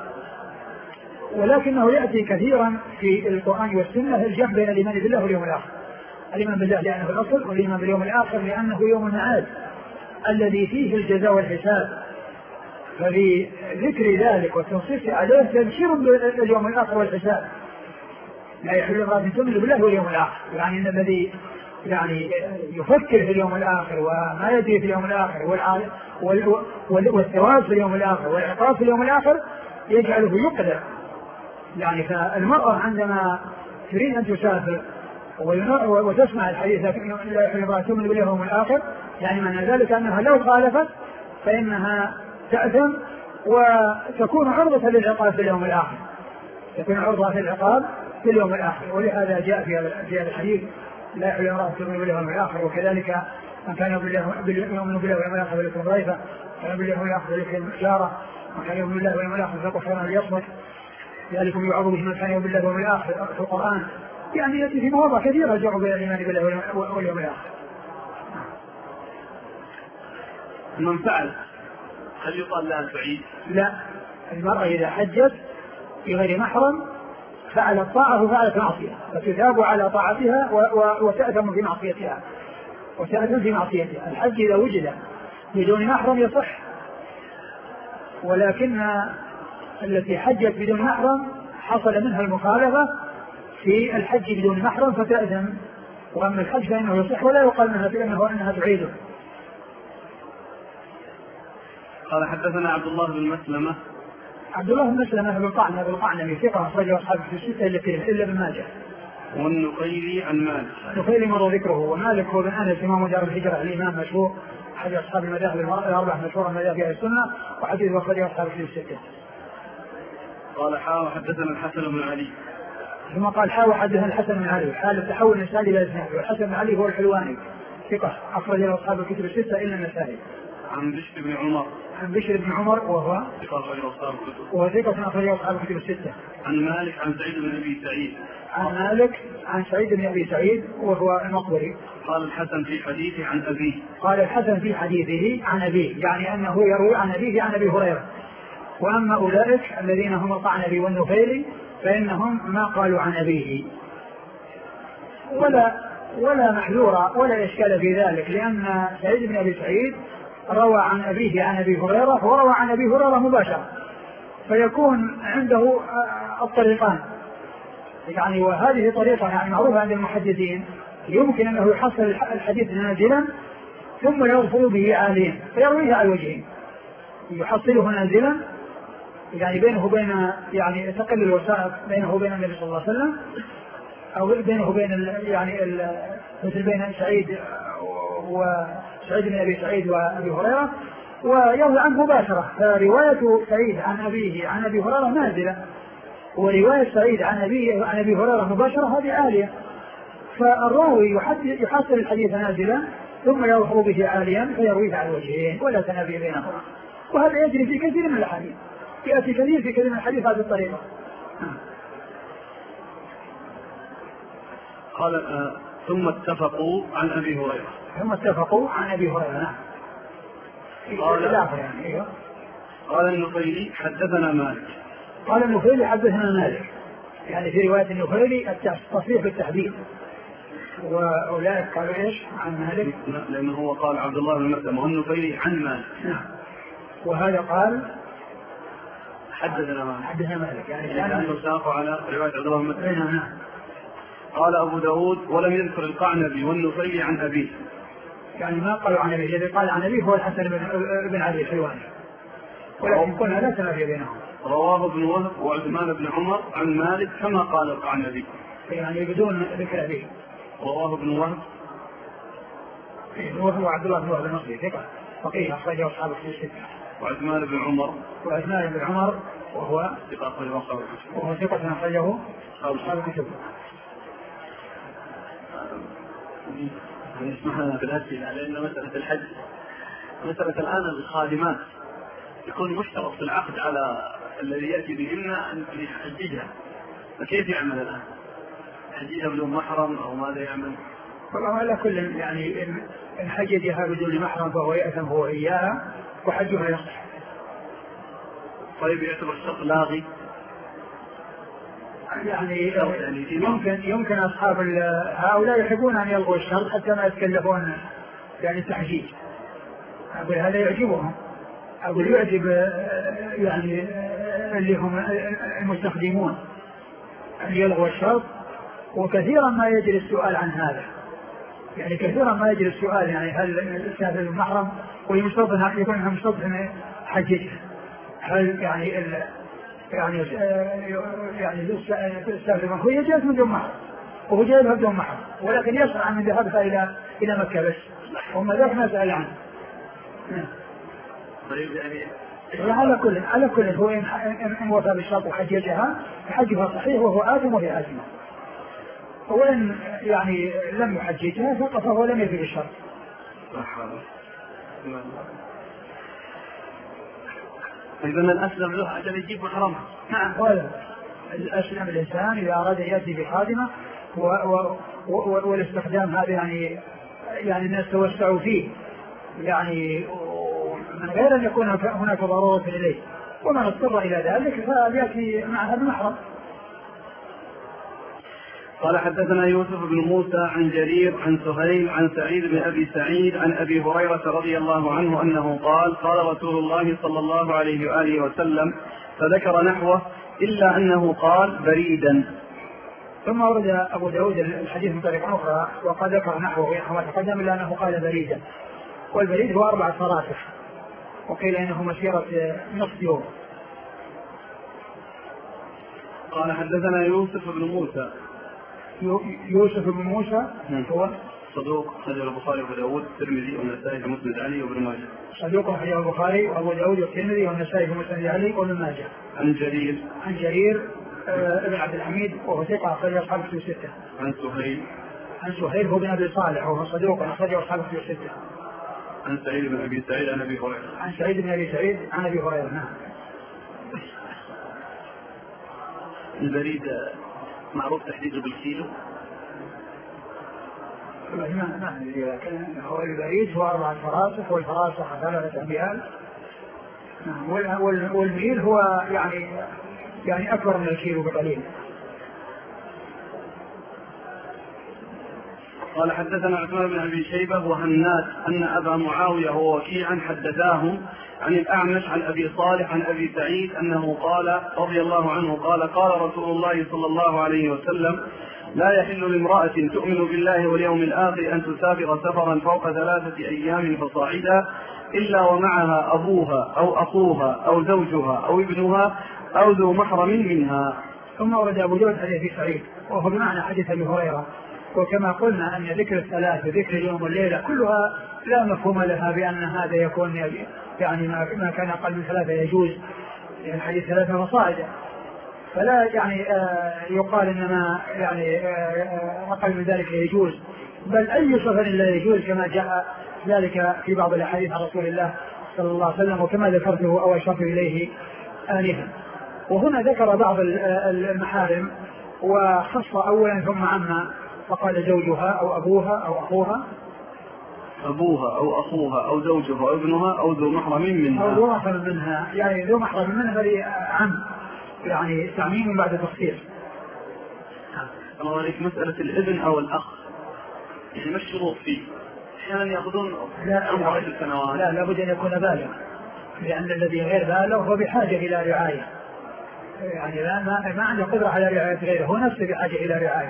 ولكنه يأتي كثيرا في القرآن والسنة الجمع بين الإيمان بالله واليوم الآخر. الإيمان بالله لأنه الأصل، والإيمان باليوم الآخر لأنه يوم المعاد الذي فيه الجزاء والحساب. ففي ذكر ذلك والتنصيص عليه تبشير باليوم الآخر والحساب. لا يحل امرأة تؤمن بالله واليوم الآخر، يعني أن الذي يعني يفكر في اليوم الآخر وما يدري في اليوم الآخر والثواب في اليوم الآخر والعقاب في اليوم الآخر يجعله يقدر. يعني فالمرأة عندما تريد أن تسافر وتسمع الحديث لا يحل امرأة تؤمن باليوم الآخر، يعني معنى ذلك أنها لو خالفت فإنها تأثم وتكون عرضة للعقاب في اليوم الآخر، تكون عرضة للعقاب في اليوم الآخر. ولهذا جاء في هذا الحديث لا يحل امرأة تؤمن باليوم الآخر. وكذلك من كان يؤمن بالله واليوم الآخر فليكن ضيفا، كان باليوم الآخر فليكن جارا، وكان يؤمن بالله واليوم الآخر فليكن خيرا ليصمت، ذلكم يوعظ به من كان يؤمن بالله واليوم الآخر في القرآن. يعني يأتي في مواضع كثيرة جاءوا بين الإيمان بالله واليوم الآخر. من فعل هل يقال لها تعيد؟ لا، المرأة إذا حجت في غير محرم فعلت طاعة وفعلت معصية، فتثاب على طاعتها وتأثم في معصيتها وتأثم في معصيتها. الحج إذا وجد بدون محرم يصح، ولكن التي حجت بدون محرم حصل منها المخالفة في الحج بدون محرم فتأثم، وأما الحج فإنه يصح ولا يقال منها بأنه أنها تعيده. قال حدثنا عبد الله بن مسلمة. عبد الله بن مسلمة بن قعنب بن قعنب ثقة أخرجه أصحاب في الستة إلا ابن ماجه. والنخيلي عن مالك. النخيلي مر ذكره. ومالك هو بن أنس إمام دار الهجرة الإمام مشهور أحد أصحاب المذاهب الأربعة مشهورة مذاهب أهل السنة، وحديثه أخرجه أصحاب في الستة. قال حاء حدثنا الحسن بن علي. ثم قال حاء حدثنا الحسن بن علي حال التحول النسائي إلى الإسناد. والحسن بن علي هو الحلواني ثقة أخرجه أصحاب الكتب الستة إلا النسائي. عن بشر بن عمر. عن بشر بن عمر وهو وهو ثقة أخرجه أصحاب الكتب الستة. عن مالك عن سعيد بن أبي سعيد. عن مالك عن سعيد بن أبي سعيد وهو المقبري. قال الحسن في حديثه عن أبيه. قال الحسن في حديثه عن أبيه، يعني أنه يروي عن أبيه عن أبي هريرة. وأما أولئك الذين هم القعنبي والنخيلي فإنهم ما قالوا عن أبيه، ولا ولا محذورة ولا إشكال في ذلك، لأن سعيد بن أبي سعيد روى عن أبيه عن أبي هريرة وروى عن أبي هريرة مباشرة، فيكون عنده الطريقان. يعني وهذه طريقة يعني معروفة عند المحدثين، يمكن أنه يحصل الحديث نازلا ثم يرفض به عاليا فيرويه على الوجهين، يحصله نازلا يعني بينه وبين يعني تقل الوسائط بينه وبين النبي صلى الله عليه وسلم، أو بينه وبين يعني مثل بين سعيد وسعيد بن أبي سعيد وأبي هريرة، ويروي عنه مباشرة. فرواية سعيد عن أبيه عن أبي هريرة نازلة، ورواية سعيد عن أبيه عن أبي هريرة مباشرة هذه عالية. فالراوي يحصل الحديث نازلا ثم يرفض به عاليا فيرويه على الوجهين ولا تنافي بينهما. وهذا يجري في كثير من الأحاديث، يأتي كثير في كثير من الحديث هذه الطريقة. قال آه ثم اتفقوا عن أبي هريرة. ثم اتفقوا عن أبي هريرة. نعم. قال يعني إيه؟ قال النخيلي حدثنا مالك. قال النخيلي حدثنا مالك، يعني في رواية النخيلي التصريح بالتحديد. وأولئك قالوا إيش عن مالك؟ لأنه هو قال عبد الله بن مسلم والنخيلي عن مالك. نعم. وهذا قال حدثنا مالك. حدثنا مالك يعني لأنه ساق على رواية عبد الله بن مسلم. نعم. قال أبو داود ولم يذكر القعنبي والنخيلي عن أبيه، يعني ما قالوا عن أبيه، الذي قال عن أبيه هو الحسن بن علي الحلواني، ولكن كنا لا تنافي بينهم. رواه ابن وهب وعثمان بن عمر عن مالك كما قال القعنبي، يعني بدون ذكر أبيه. رواه ابن وهب ابن وهب وعبد الله بن وهب المصري ثقة فقيه أخرجه أصحاب الكتب الستة. وعثمان بن عمر وعثمان بن عمر وهو وهو ثقة أخرجه أصحاب الكتب. يسمح لنا بالأسئلة لأن مسألة الحج مسألة الآن الخادمات يكون مشترط في العقد على الذي يأتي بهن أن يحججها، فكيف يعمل الآن؟ حججها بدون محرم أو ماذا يعمل؟ والله على كل يعني إن حججها بدون محرم فهو يأثم هو إياها وحجها يصح. طيب يعتبر الشرط لاغي؟ يعني يمكن يمكن أصحاب هؤلاء يحبون أن يلغوا الشرط حتى ما يتكلفون يعني التحجيج. أقول هذا يعجبهم، أقول يعجب يعني اللي هم المستخدمون أن يلغوا الشرط. وكثيرا ما يجري السؤال عن هذا، يعني كثيرا ما يجري السؤال يعني هل السافر المحرم ويمستضن يكون مستضن حجته، هل يعني ال يعني يعني السافر هو جالس من دون محرم وهو جاي له بدون محرم، ولكن يسعى من ذهابها الى الى مكه بس، وما ذاك ما سأل عنه. طيب يعني على كل على كل هو إن, إن وفى بالشرط وحججها حجها صحيح وهو آثم وهي آثمة، وإن يعني لم يحججها فقط فهو لم يفي بالشرط. إذا الأسلم له عشان يجيب محرمها. نعم هذا الأسلم الإنسان إذا أراد يأتي بخادمة و و و والاستخدام هذا يعني يعني الناس توسعوا فيه يعني من غير أن يكون هناك ضرورة إليه، ومن اضطر إلى ذلك فيأتي معها بمحرم. قال حدثنا يوسف بن موسى عن جرير عن سهيل عن سعيد بن أبي سعيد عن أبي هريرة رضي الله عنه أنه قال قال رسول الله صلى الله عليه وآله وسلم فذكر نحوه إلا أنه قال بريدا. ثم ورد أبو داود الحديث من طريق أخرى وقد ذكر نحوه كما تقدم إلا أنه قال بريدا، والبريد هو أربعة فراسخ وقيل إنه مسيرة نصف يوم. قال حدثنا يوسف بن موسى يوسف بن موسى هو صدوق أخرجه البخاري وأبو داود والترمذي والنسائي في مسند علي وابن ماجه. صدوق أخرجه البخاري وأبو داود والترمذي والنسائي في مسند علي وابن ماجه. عن جرير عن جرير ابن عبد الحميد وهو ثقة أخرجه أصحاب الكتب الستة. عن سهيل عن سهيل هو بن أبي صالح وهو صدوق أخرجه أصحاب الكتب الستة. عن سعيد بن أبي سعيد عن أبي هريرة. عن سعيد بن أبي سعيد عن أبي هريرة. نعم. البريد معروف تحديده بالكيلو؟ ما ما هو البريد هو أربعة فراسخ والفراسخ ثلاثة أميال، والميل هو يعني يعني أكبر من الكيلو بقليل. قال حدثنا عثمان بن أبي شيبة وهناد أن أبا معاوية ووكيعا حدثاهم عن الأعمش عن أبي صالح عن أبي سعيد أنه قال رضي الله عنه قال قال رسول الله صلى الله عليه وسلم لا يحل لامرأة تؤمن بالله واليوم الآخر أن تسافر سفرا فوق ثلاثة أيام فصاعدا إلا ومعها أبوها أو أخوها أو زوجها أو ابنها أو ذو محرم منها. ثم ورد أبو داود حديث أبي سعيد وهو بمعنى حديث أبي هريرة، وكما قلنا أن ذكر الثلاث وذكر اليوم والليلة كلها لا مفهوم لها بأن هذا يكون يعني ما كان أقل من ثلاثة يجوز، يعني حديث ثلاثة فصاعدا، فلا يعني آه يقال إنما يعني آه أقل من ذلك يجوز، بل أي سفر لا يجوز كما جاء ذلك في بعض الأحاديث عن رسول الله صلى الله عليه وسلم وكما ذكرته أو أشرت إليه آنفا. وهنا ذكر بعض المحارم وخص أولا ثم عما، فقال زوجها أو أبوها أو أخوها أبوها أو أخوها أو زوجها أو ابنها أو ذو محرم منها أو ذو محرم منها، يعني ذو محرم منها عم يعني تعميم بعد تخصيص. الله عليك مسألة الابن أو الأخ يعني ما الشروط فيه؟ أحيانا يأخذون أربع سنوات. لا لابد أن يكون بالغ، لأن الذي غير بالغ هو بحاجة إلى رعاية، يعني لا ما, ما عنده قدرة على رعاية غيره، هو نفسه بحاجة إلى رعاية.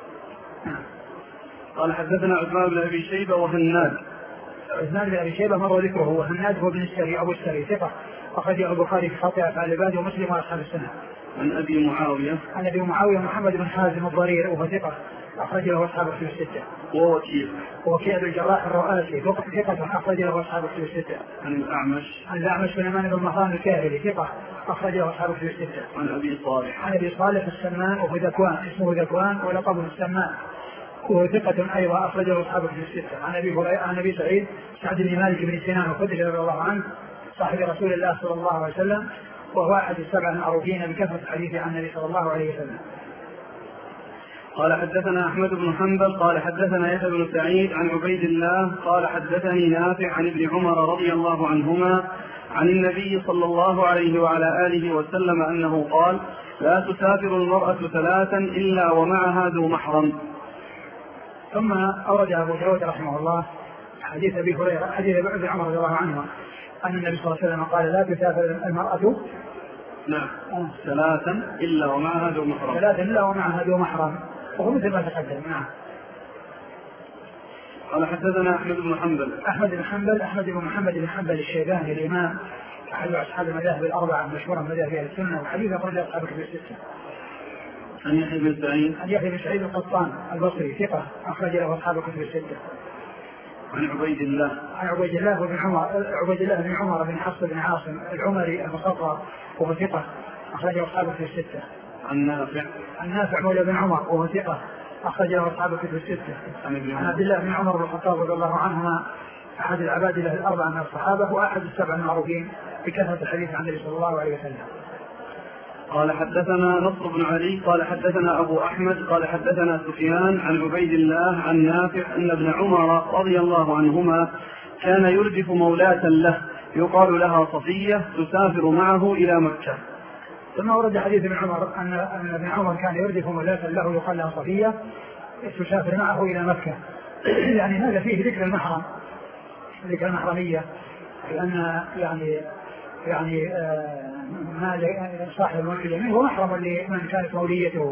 قال حدثنا عثمان بن أبي شيبة وهناد. عثمان بن أبي شيبة مر ذكره، وهناد هو بن السري أبو السري ثقة أخرجه البخاري في خطيئة أفعال العباد ومسلم وأصحاب السنة. عن أبي معاوية عن أبي معاوية محمد بن حازم الضرير وهو ثقة أخرج له أصحاب الكتب الستة. ووكيع وكيع بن الجراح الرؤاسي ثقة أخرج له أصحاب الكتب الستة. عن الأعمش عن الأعمش سليمان بن مهران الكاهلي ثقة أخرج له أصحاب الكتب الستة. عن أبي صالح عن أبي صالح السمان وهو ذكوان اسمه ذكوان ولقبه السمان وهو ثقة أيضا أخرج له أصحاب الكتب الستة. عن أبي هريرة عن أبي سعيد سعد بن مالك بن سنان الخدري رضي الله عنه صاحب رسول الله صلى الله عليه وسلم وهو أحد السبع المعروفين بكثرة الحديث عن النبي صلى الله عليه وسلم. قال حدثنا أحمد بن حنبل قال حدثنا يحيى بن سعيد عن عبيد الله قال حدثني نافع عن ابن عمر رضي الله عنهما عن النبي صلى الله عليه وعلى آله وسلم أنه قال لا تسافر المرأة ثلاثا إلا ومعها ذو محرم. ثم أورد أبو داود رحمه الله حديث أبي هريرة حديث ابن عمر رضي الله عنه أن النبي صلى الله عليه وسلم قال لا تسافر المرأة نعم ثلاثا إلا ومعها ذو محرم ثلاثا إلا ومعها ذو محرم وهو مثل ما تقدم. نعم. قال حدثنا أحمد بن حنبل أحمد بن حنبل أحمد بن محمد بن حنبل الشيباني الإمام أحد أصحاب المذاهب الأربعة مشهورا مذاهب أهل السنة وحديث أخرج أصحاب الكتب الستة. عن يحيى بن سعيد عن يحيى بن سعيد القطان البصري ثقة أخرج له أصحاب الكتب الستة. عن عبيد الله عن عبيد الله بن عمر عبيد الله بن عمر بن حفص بن عاصم العمري المخضرم وهو ثقة أخرج أصحاب الكتب الستة. عن نافع عن نافع مولى بن عمر وهو ثقة أخرج له أصحاب الكتب الستة. عن عبد الله بن عمر بن الخطاب رضي الله عنهما أحد العباد له الأربعة من الصحابة وأحد السبع المعروفين بكثرة الحديث عن النبي صلى الله عليه وسلم. قال حدثنا نصر بن علي قال حدثنا أبو أحمد قال حدثنا سفيان عن عبيد الله عن نافع أن ابن عمر رضي الله عنهما كان يردف مولاة له يقال لها صفية تسافر معه إلى مكة. ثم ورد حديث ابن عمر أن أن ابن عمر كان يردف مولاة له يقال لها صفية تسافر معه إلى مكة. يعني هذا فيه ذكر المحرم ذكر المحرمية لأن يعني يعني آه ما صاحب الملك اليمين هو محرم لمن كانت موليته.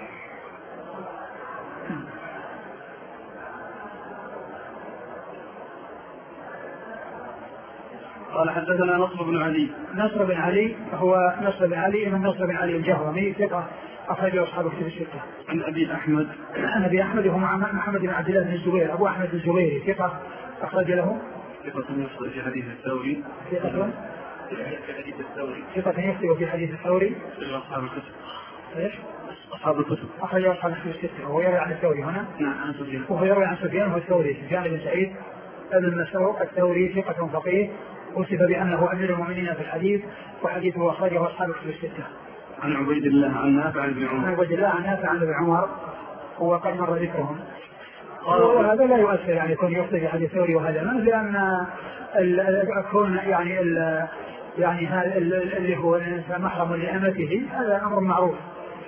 قال حدثنا نصر بن علي نصر بن علي هو نصر بن علي من نصر بن علي الجهرمي ثقة أخرجه أصحاب الكتب الستة. عن أبي أحمد عن أبي أحمد هو محمد بن عبد الله بن الزبير أبو أحمد الزبيري ثقة أخرج له ثقة يخطئ في حديث الثوري ثقة في حديث الثوري ثقة يخطئ في حديث الثوري أصحاب الكتب إيش أصحاب الكتب أخرج أصحاب الكتب الستة وهو يروي عن الثوري هنا. نعم عن سفيان وهو يروي عن سفيان هو الثوري سفيان بن سعيد ابن مسروق الثوري ثقة فقيه وصف بأنه أمير المؤمنين في الحديث وحديثه أخرجه أصحاب الكتب الستة. عن عبيد الله عن نافع عن ابن عمر عن عبيد الله عن نافع عن ابن عمر هو قد مر ذكرهم. وهذا لا يؤثر يعني يكون يخطئ في حديث ثوري وهذا ما لأن يكون يعني ال يعني هذا اللي هو الإنسان محرم لأمته هذا أمر معروف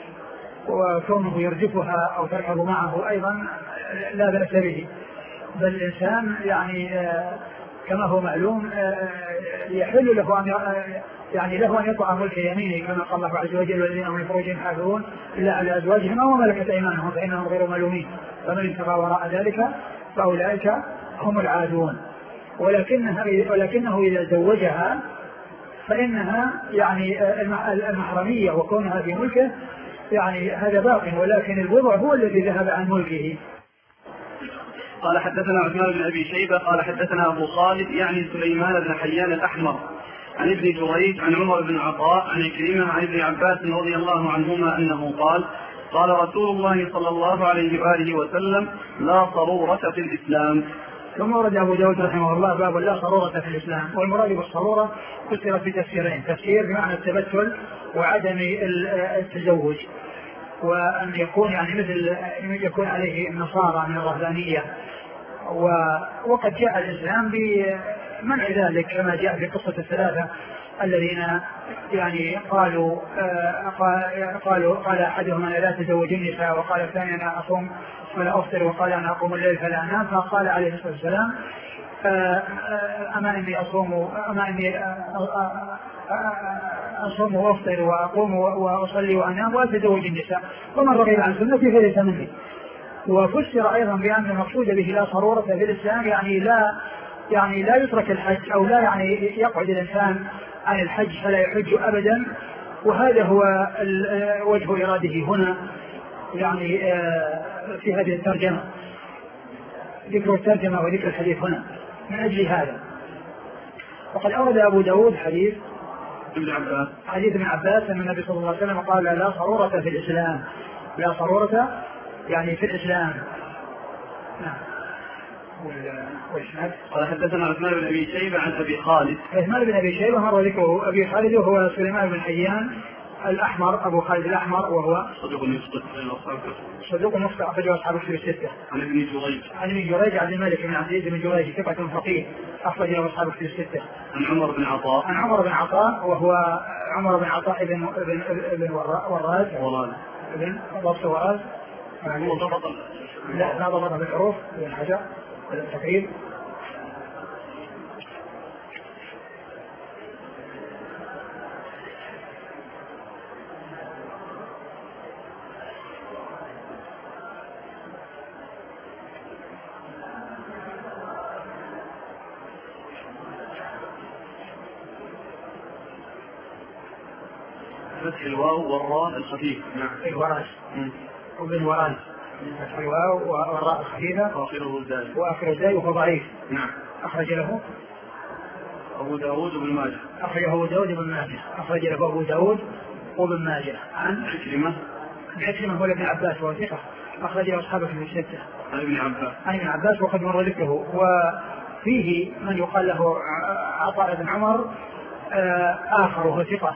وكونه يرجفها أو تركب معه أيضا لا بأس به بل الإنسان يعني كما هو معلوم يحل له أن يعني له أن يطع ملك يمينه كما قال الله عز وجل والذين هم لفروجهم حافظون إلا على أزواجهم أو ملكت أيمانهم فإنهم غير ملومين فمن ابتغى وراء ذلك فأولئك هم العادون. ولكنها ولكنه إذا زوجها فإنها يعني المحرمية وكونها في ملكه يعني هذا باق ولكن الوضع هو الذي ذهب عن ملكه. قال حدثنا عثمان بن أبي شيبة قال حدثنا أبو خالد يعني سليمان بن حيان الأحمر عن ابن جريج عن عمر بن عطاء عن كريمة عن ابن عباس رضي الله عنهما أنه قال قال رسول الله صلى الله عليه وآله وسلم لا صرورة في الإسلام. ثم ورد أبو داود رحمه الله باب لا صرورة في الإسلام والمراد بالصرورة فسر في تفسيرين تفسير بمعنى التبتل وعدم التزوج وأن يكون يعني مثل يكون عليه النصارى من الرهبانية وقد جاء الإسلام بمنع ذلك كما جاء في قصة الثلاثة الذين يعني قالوا قالوا قال أحدهم أنا لا أتزوج النساء وقال الثاني أنا أصوم ولا أفطر وقال أنا أقوم الليل فلا أنام فقال عليه الصلاة والسلام أما إني أصوم أما إني أصوم وأفطر وأقوم وأصلي وأنام وأتزوج النساء ومن رغب عن سنتي فليس مني. وفسر أيضا بأن المقصود به لا صرورة في الإسلام يعني لا يعني لا يترك الحج أو لا يعني يقعد الإنسان عن الحج فلا يحج أبدا وهذا هو وجه إراده هنا يعني في هذه الترجمة، ذكر الترجمة وذكر الحديث هنا من أجل هذا. وقد أورد أبو داود حديث ابن عباس حديث ابن عباس أن النبي صلى الله عليه وسلم قال لا صرورة في الإسلام، لا صرورة يعني في الإسلام. نعم. والإسناد قال حدثنا عثمان بن أبي شيبة عن أبي خالد. عثمان بن أبي شيبة مر ذكره. أبي خالد وهو سليمان بن حيان الأحمر، أبو خالد الأحمر، وهو صدوق يخطئ صدوق يخطئ أخرجه أصحاب الكتب الستة. عن ابن جريج عن ابن جريج عبد الملك بن عبد العزيز بن جريج ثقة فقيه أخرجه أصحاب الكتب الستة. عن عمر بن عطاء عن عمر بن عطاء وهو عمر بن عطاء ابن ابن ابن وراز ابن ضبط وراز هو ضبط لا لا ضبط بالحروف ابن حجر التقريب. فتح الواو والراء الخفيف. نعم الوراز وبن وراز فتح الواو والراء الخفيفة وآخره الدال وآخر الدال وهو ضعيف. نعم. أخرج له أبو داود وابن ماجه. أخرجه أبو داود وابن ماجه. أخرج له أبو داود وابن ماجه. عن عكرمة عكرمة هو ابن عباس وهو ثقة أخرج له أصحابه في الستة. عن ابن عباس عن ابن عباس وقد مر ذكره. وفيه من يقال له عطاء بن عمر آخر وهو ثقة،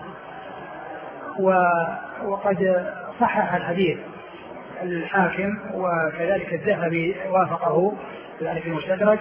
وقد صحح الحديث الحاكم وكذلك الذهبي وافقه ذلك المستدرك.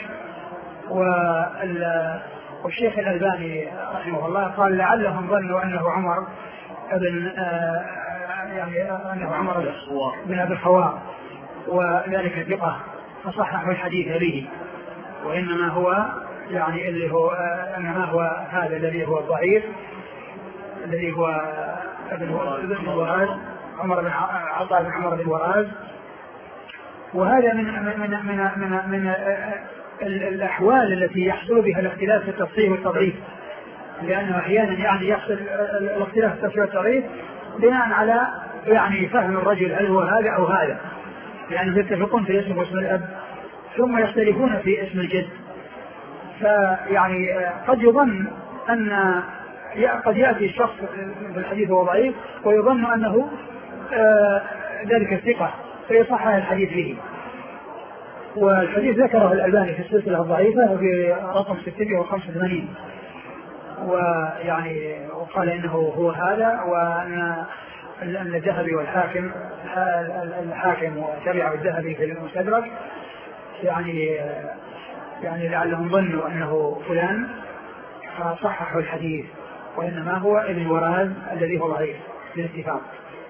والشيخ الألباني رحمه الله قال لعلهم ظنوا أنه عمر بن يعني أنه عمر بن أبي الخوار وذلك ثقة فصححوا الحديث به، وإنما هو يعني اللي هو إنما هو هذا الذي هو الضعيف الذي هو ابن وراز عمر بن عطاء بن عمر بن وراز. وهذا من من من من, من الأحوال التي يحصل بها الاختلاف في التصحيح والتضعيف، لأنه أحيانا يعني يحصل الاختلاف في التصحيح والتضعيف بناء على يعني فهم الرجل هل هو هذا أو هذا، يعني يتفقون في الاسم واسم الأب ثم يختلفون في اسم الجد. فيعني قد يظن أن قد يأتي الشخص في الحديث وهو ضعيف ويظن أنه آه ذلك الثقة فيصحح الحديث به. والحديث ذكره الألباني في السلسلة الضعيفة في رقم ستمائة وخمسة وثمانين، ويعني وقال إنه هو هذا، وأن الذهبي والحاكم الحاكم وتبعه الذهبي في المستدرك يعني يعني لعلهم ظنوا أنه فلان فصححوا الحديث، وإنما هو ابن وراز الذي هو ضعيف بالاتفاق.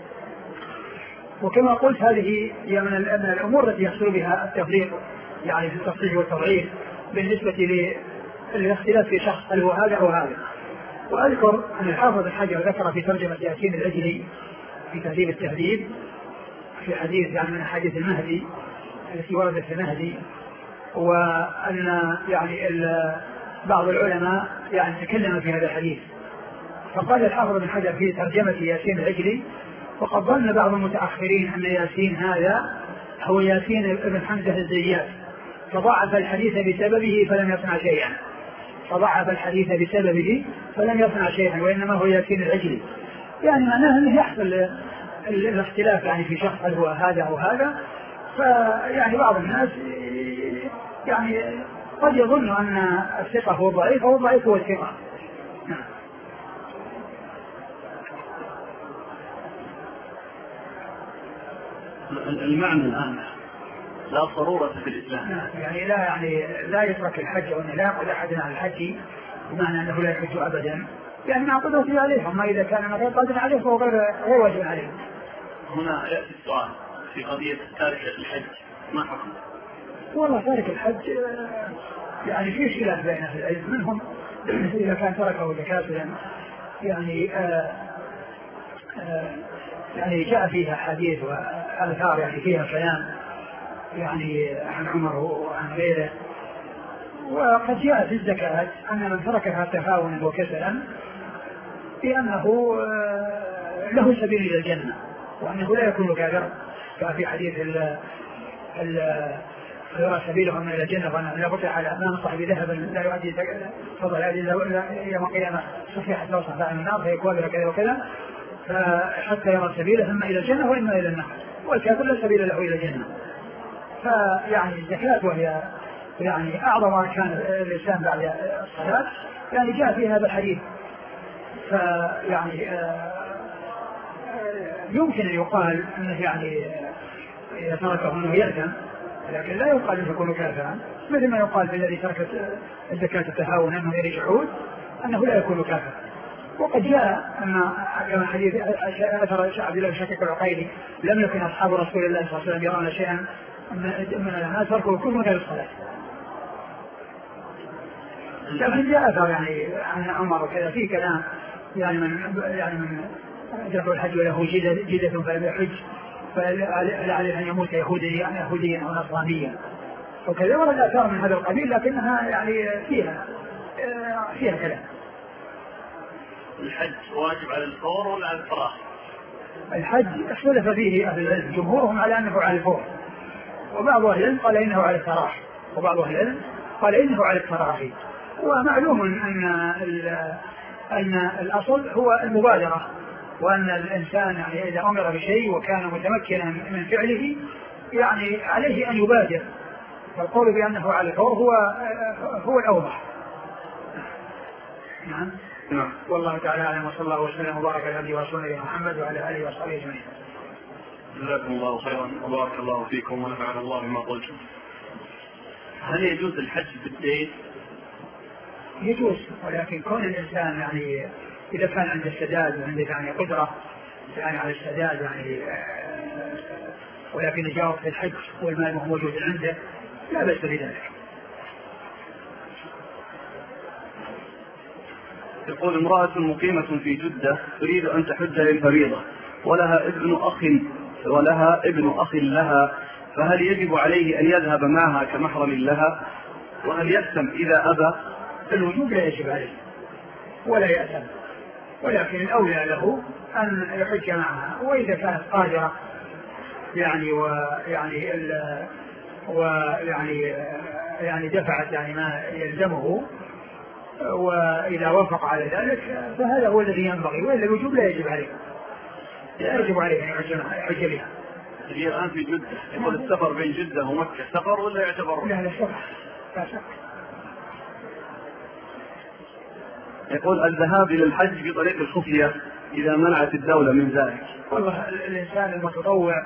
وكما قلت هذه هي من الأمور التي يحصل بها التفريق يعني في التصحيح والتضعيف بالنسبة للاختلاف في شخص هل هو هذا أو هذا. وأذكر أن الحافظ الحجر ذكر في ترجمة ياسين العجلي في تهذيب التهذيب في حديث يعني من حديث المهدي التي وردت في المهدي، وأن يعني بعض العلماء يعني تكلم في هذا الحديث، فقال الحافظ بن حجر في ترجمة ياسين العجلي وقد ظن بعض المتأخرين أن ياسين هذا هو ياسين ابن حمزة الزيات فضعف الحديث بسببه فلم يصنع شيئا فضعف الحديث بسببه فلم يصنع شيئا وإنما هو ياسين العجلي، يعني معناه أنه يحصل الاختلاف يعني في شخص هل هو هذا أو هذا. فيعني بعض الناس يعني قد يظن أن الثقة هو ضعيف أو الضعيف هو الثقة. المعنى الآن لا ضرورة في الإسلام، يعني لا يعني لا يترك الحج أو لا يقعد أحد عن الحج بمعنى أنه لا يحج أبدا، يعني مع قدرته عليه، أما إذا كان غير قادر عليه فهو غير غير واجب عليه. هنا يأتي السؤال في قضية تارك الحج ما حكم؟ والله تارك الحج يعني في خلاف بين أهل العلم، منهم إذا كان تركه لكافرا يعني آآ آآ يعني جاء فيها حديث وآثار يعني فيها كلام يعني عن عمر وعن غيره. وقد جاء في الزكاة أن من تركها تهاونا وكسلا بأنه له سبيل إلى الجنة وأنه لا يكون كافرا، كما في حديث يرى سبيلهم الى الجنه وان لا بطع على امام صاحب ذهب لا يؤدي فضل هذه يوم القيامه صفيحه لو صفى عن النار فيكون له كذا وكذا حتى يرى سبيله اما الى الجنه واما الى النار والكافر لا سبيل له الى الجنه. فيعني الزكاه وهي يعني اعظم اركان الاسلام بعد الصلاه يعني جاء في هذا الحديث. فيعني يمكن ان يقال انه يعني اذا تركه انه يأثم لكن لا يقال انه يكون كافرا مثل ما يقال بالذي ترك الزكاة التهاون انه يريد عود انه لا يكون كافرا. وقد جاء ان كما حديث اثر عبد الله بن شقيق العقيلي لم يكن اصحاب رسول الله صلى الله عليه وسلم يرون شيئا من الناس تركوا كل من غير الصلاه. لكن جاء اثر يعني عن عمر وكذا في كلام يعني من يعني من جاء الحج وله جدة فلم يحج فلعله ان يموت يهوديا يهوديا او نصرانيا وكذا. ورد اثار من هذا القبيل لكنها يعني فيها فيها كلام. الحج واجب على الفور ولا على التراخي؟ الحج اختلف فيه اهل العلم جمهورهم على انه على الفور وبعض اهل العلم قال انه على التراخي وبعض اهل العلم قال انه على التراخي. ومعلوم ان ان الاصل هو المبادره وأن الإنسان يعني إذا أمر بشيء وكان متمكنا من فعله يعني عليه أن يبادر. فالقول بأنه على الفور هو هو الأوضح. نعم. نعم. والله تعالى أعلم وصلى الله وسلم وبارك على نبينا ورسوله محمد وعلى آله وصحبه أجمعين. جزاكم الله خيرا وبارك الله فيكم ونفعنا الله بما قلتم. هل يجوز الحج بالدين؟ يجوز ولكن كون الإنسان يعني إذا كان عنده السداد وعنده يعني قدرة يعني على السداد يعني ولكن يجاوب في الحج والمال موجود عنده لا بأس بذلك. يقول امرأة مقيمة في جدة تريد أن تحج للفريضة ولها ابن أخ ولها ابن أخ لها فهل يجب عليه أن يذهب معها كمحرم لها؟ وهل يأثم إذا أبى؟ الوجوب لا يجب عليه ولا يأثم ولكن الأولى له أن يحج معها. وإذا كانت قادرة يعني ويعني ويعني يعني دفعت يعني ما يلزمه وإذا وافق على ذلك فهذا هو الذي ينبغي وإلا الوجوب لا يجب عليه لا يجب عليه أن يحج بها. هي الآن في جدة يقول السفر بين جدة ومكة سفر ولا يعتبر؟ لا لا سفر لا سفر. يقول الذهاب إلى الحج بطريق الخفية إذا منعت الدولة من ذلك. والله الإنسان المتطوع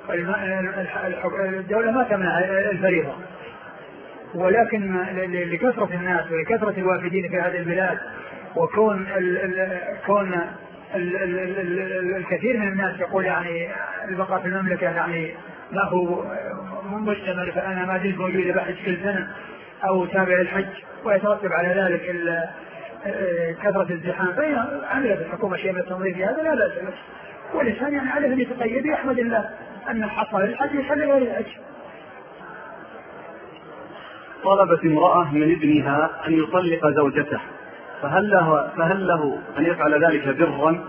الدولة ما تمنع الفريضة ولكن لكثرة الناس ولكثرة الوافدين في هذه البلاد وكون ال ال كون ال ال ال الكثير من الناس يقول يعني البقاء في المملكة يعني ما هو مستمر فأنا ما زلت موجود بحج كل سنة أو تابع الحج ويترتب على ذلك كثرة الزحام. فعملت الحكومة شيء من التنظيف هذا لا بأس به والإنسان يعني عليه أن يتقيد يحمد الله أن حصل الحج يحل غير الحج. طلبت امرأة من ابنها أن يطلق زوجته فهل له, فهل له أن يفعل ذلك برا؟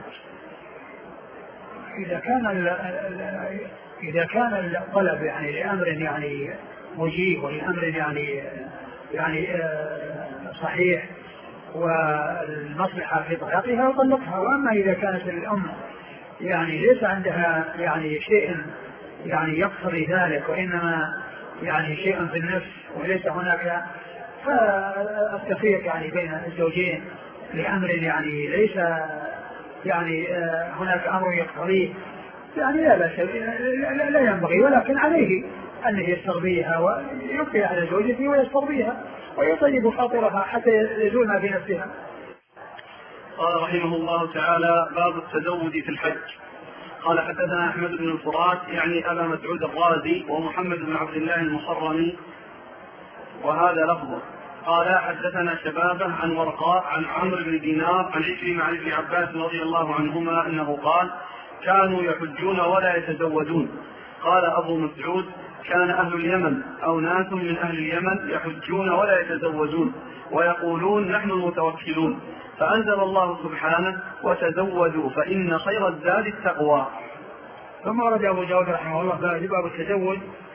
إذا كان إذا كان الطلب يعني لأمر يعني مجيب ولأمر يعني يعني صحيح والمصلحة في طلاقها وطلقها. وأما إذا كانت الأم يعني ليس عندها يعني شيء يعني يقتضي ذلك وإنما يعني شيء في النفس وليس هناك فالتفريق يعني بين الزوجين لأمر يعني ليس يعني هناك أمر يقتضيه يعني لا بأس لا, لا ينبغي ولكن عليه أن يسترضيها ويبقي على زوجته ويسترضيها ويطيب خاطرها حتى يزول ما في نفسها. قال رحمه الله تعالى باب التزود في الحج. قال حدثنا أحمد بن الفرات يعني أبا مسعود الرازي ومحمد بن عبد الله المحرمي وهذا لفظه. قال حدثنا شبابه عن ورقاء عن عمرو بن دينار عن عكرمة عن ابن عباس رضي الله عنهما أنه قال كانوا يحجون ولا يتزودون. قال أبو مسعود كان أهل اليمن أو ناس من أهل اليمن يحجون ولا يتزودون ويقولون نحن المتوكلون فأنزل الله سبحانه وتزودوا فإن خير الزاد التقوى. ثم ورد أبو داود رحمه الله باب التزود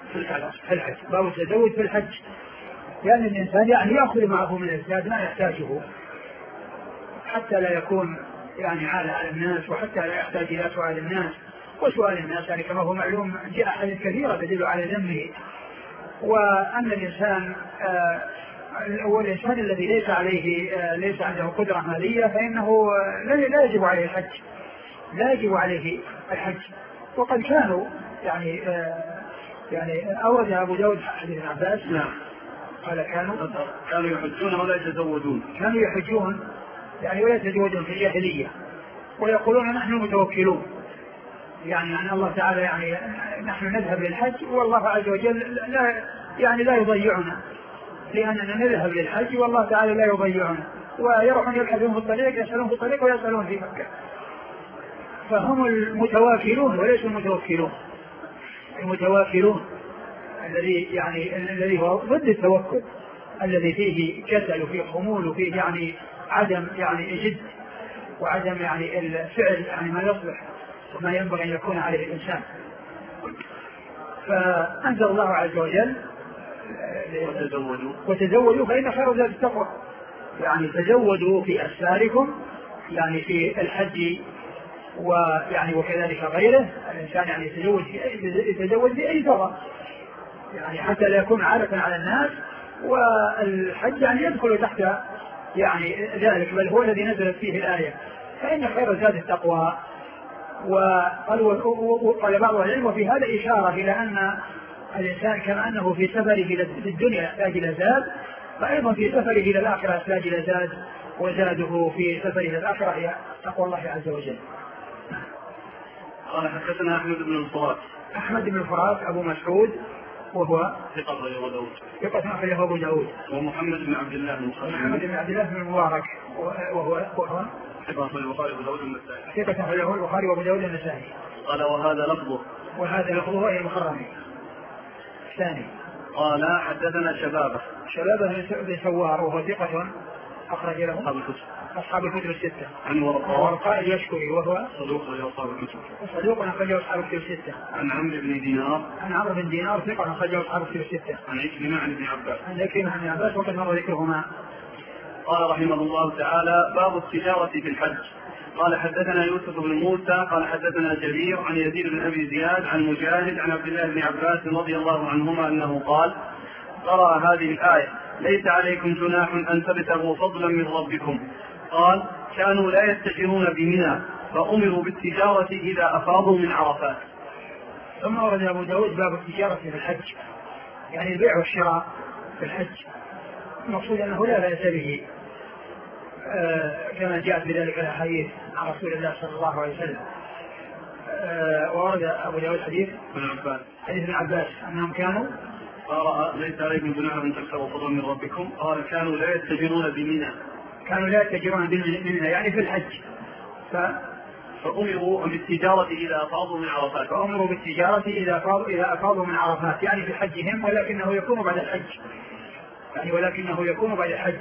في الحج، باب التزود في الحج، لأن يعني الإنسان يعني يأخذ معه من الزاد ما يحتاجه حتى لا يكون يعني عالة على الناس، وحتى لا يحتاج إلى سؤال الناس. وسؤال الناس يعني كما هو معلوم جاء أحاديث كثيرة تدل على ذمه، وأن الإنسان آه والإنسان الذي ليس عليه آه ليس عنده قدرة مالية فإنه آه لا يجب عليه الحج، لا يجب عليه الحج. وقد كانوا يعني آه يعني أورد أبو داود حديث ابن عباس نعم قال كانوا كانوا يحجون ولا يتزودون، كانوا يحجون يعني ولا يتزودون في الجاهلية، ويقولون نحن متوكلون، يعني أن الله تعالى يعني نحن نذهب للحج والله عز وجل لا يعني لا يضيعنا، لأننا نذهب للحج والله تعالى لا يضيعنا، ويروحون يبحثون في الطريق، يسألون في الطريق ويسألون في مكة. فهم المتواكلون وليسوا المتوكلون. المتواكلون الذي يعني الذي هو ضد التوكل، الذي فيه كسل وفيه خمول وفيه يعني عدم يعني جد وعدم يعني الفعل يعني ما يصلح وما ينبغي أن يكون عليه الإنسان. فأنزل الله عز وجل وتزودوا وتزودوا فإن خير زاد التقوى، يعني تزودوا في أسفاركم يعني في الحج ويعني وكذلك غيره. الإنسان يعني يتزوج يتزوج بأي ثغر يعني حتى لا يكون عالة على الناس، والحج يعني يدخل تحت يعني ذلك، بل هو الذي نزلت فيه الآية فإن خير زاد التقوى. وقال بعض العلم وفي هذا إشارة إلى أن الإنسان كما أنه في سفره إلى الدنيا يحتاج إلى زاد، فأيضا في سفره إلى الآخرة يحتاج إلى زاد، وزاده في سفره إلى الآخرة هي تقوى الله عز وجل. قال حدثنا أحمد بن الفرات أحمد بن الفرات أبو مسعود وهو ثقة أبو داود ثقة أخرجه أبو داود. ومحمد بن عبد الله بن محمد بن عبد الله بن المبارك وهو وهو ثقة البخاري وأبو داود النسائي ثقة أخرجه البخاري وأبو داود النسائي. قال وهذا لفظه وهذا لفظه أي المخرمي الثاني. قال حدثنا شبابه شبابه بن سوار وهو ثقة أخرج له أصحاب الكتب أصحاب الكتب الستة. عن ورقاء اليشكري وهو صدوق أصحاب الكتب صدوق أخرجه أصحاب الكتب الستة. عن عمرو بن دينار عن عمرو بن دينار ثقة أخرجه أصحاب الكتب الستة. عن عكرمة عن ابن عباس عن عكرمة عن ابن عباس وقد مر ذكرهما. قال رحمه الله تعالى باب التجارة في الحج. قال حدثنا يوسف بن موسى قال حدثنا جرير عن يزيد بن أبي زياد عن مجاهد عن عبد الله بن عباس رضي الله عنهما أنه قال قرأ هذه الآية ليس عليكم جناح أن تبتغوا فضلا من ربكم. قال كانوا لا يتجرون بمنى فأمروا بالتجارة إذا أفاضوا من عرفات. ثم ورد أبو داود باب التجارة في الحج، يعني البيع والشراء في الحج، المقصود أنه لا بأس به آه كما جاءت بذلك الأحاديث عن رسول الله صلى الله عليه وسلم. آه وورد أبو داود حديث ابن عباس حديث ابن عباس أنهم كانوا قال ليس عليكم جناح أن تبتغوا فضلا من ربكم. قال كانوا لا يتجرون بمنى كانوا لا يتجرون بمنى يعني في الحج ف... فأمروا بالتجارة إذا أفاضوا من عرفات. فأمروا بالتجارة إذا أفاضوا إذا أفاضوا من عرفات يعني في حجهم، ولكنه يكون بعد الحج يعني ولكنه يكون بعد الحج.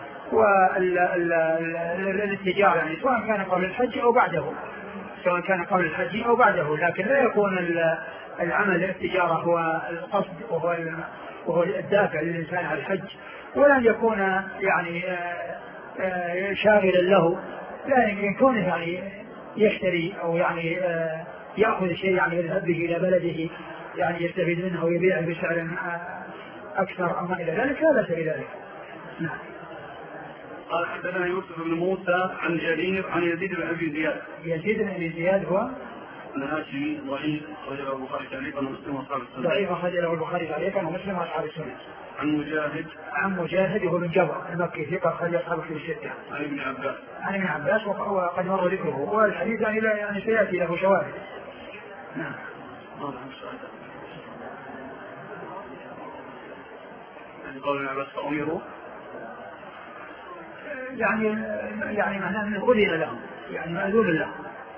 والتجارة يعني سواء كان قبل الحج أو بعده سواء كان قبل الحج أو بعده لكن لا يكون العمل التجارة هو القصد وهو وهو الدافع للإنسان على الحج، ولن يكون يعني شاغلا له، لا يكون يعني يشتري أو يعني يأخذ شيء يعني يذهب به إلى بلده يعني يستفيد منه ويبيعه بسعر أكثر أما إلى ذلك لا بأس بذلك. نعم. قال حدثنا يوسف بن موسى عن جرير عن يزيد بن أبي زياد. يزيد بن أبي زياد هو الهاشمي ضعيف أخرجه البخاري تعليقا ومسلم وأصحاب السنة. ضعيف أخرجه البخاري تعليقا ومسلم وأصحاب السنة. عن مجاهد عن مجاهد وهو بن جبر المكي ثقة أخرج أصحاب الكتب الستة. عن ابن عباس عن ابن عباس وقد مر ذكره، والحديث يعني لا يعني سيأتي له شواهد. نعم. يعني قول ابن عباس فأمروا يعني يعني معناه أنه أذن لهم يعني مأذون لهم.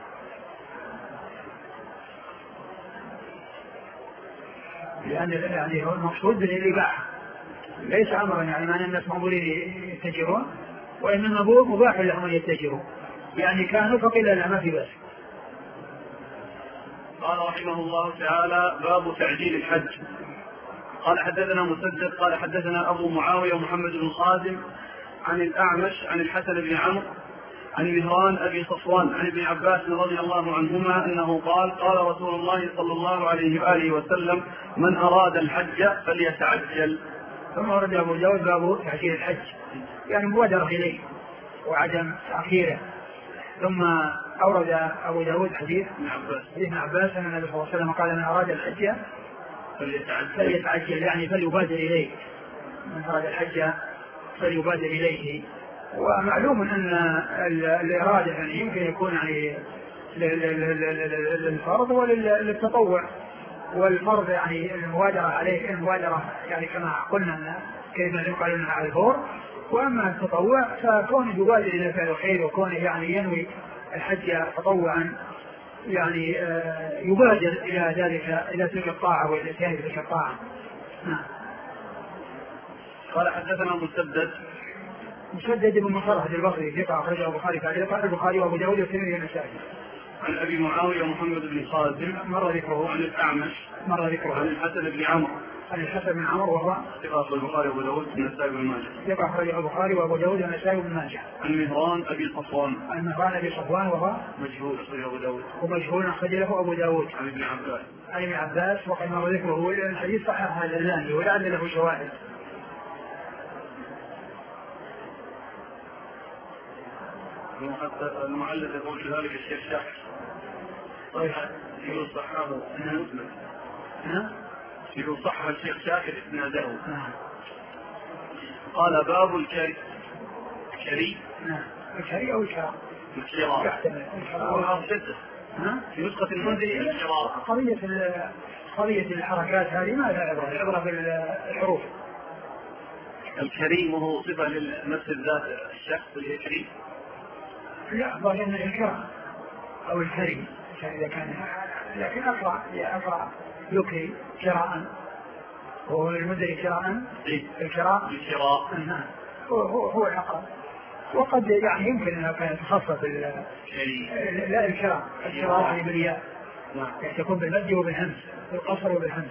يعني يعني هو المقصود بالإباحة ليس أمرا يعني معناه الناس مأمورين يتجرون، وإنما هو مباح لهم أن يتجروا يعني كانوا فقيل لا ما في بأس. قال رحمه الله تعالى باب تعجيل الحج. قال حدثنا مسدد قال حدثنا أبو معاوية ومحمد بن خازم عن الأعمش عن الحسن بن عمرو عن مهران أبي صفوان عن ابن عباس رضي الله عنهما أنه قال قال رسول الله صلى الله عليه وآله وسلم من أراد الحج فليتعجل. ثم ورد أبو داود باب تعجيل الحج يعني مبادرة إليه وعدم تأخيره. ثم أورد أبو داود حديث ابن عباس أن النبي صلى الله عليه وسلم قال من أراد الحج فليتعجل يعني فليبادر إليه، من أراد الحج فليبادر إليه. ومعلوم أن الإرادة يعني يمكن يكون يعني للفرض وللتطوع، والفرض يعني المبادرة عليه المبادرة يعني كما قلنا كيف يقال على الفور، وأما التطوع فكونه يبادر إلى فعل الخير وكونه يعني ينوي الحج تطوعا يعني يبادر إلى ذلك إلى تلك الطاعة والإتيان بتلك الطاعة. نعم. قال حدثنا مسدد مسدد بن مصرح البصري ثقة أخرجه البخاري قال البخاري وأبو داود والترمذي والنسائي. عن أبي معاوية ومحمد بن خازم مر ذكره. عن الأعمش مر ذكره. عن الحسن بن عمرو عن الحسن بن عمرو وهو ثقة أخرجه البخاري وأبو داود والنسائي بن ماجه. ثقة أخرجه البخاري وأبو داود والنسائي بن ماجه. عن مهران أبي صفوان عن مهران أبي صفوان وهو مجهول أخرجه أبو داود ومجهول أخرج له أبو داود. عن ابن عباس عن ابن عباس وقد مر ذكره. الحديث صحيح هذا الثاني ولعل له شواهد. حتى المعلق يقول ذلك الشيخ شاكر طيب يقول صححه مسلم يقول صحح الشيخ شاكر اسناده. قال باب الكري الكري الكري أو الكرام الكرام في نسخة المنذري الكرام. قضية قضية الحركات هذه ما لها عبرة، العبرة بالحروف. الكريم هو صفة لنفس الذات الشخص اللي كريم. لا ظاهر أن الكرام أو الكريم إذا كان، لكن أقرأ أقرأ يكري كراء هو المدري كراء الكراء الكراء هو هو الأقرب. وقد يعني يمكن أنها كانت تخصص لا الكراء الكراء يعني بالياء يعني تكون بالمد وبالهمس بالقصر وبالهمس.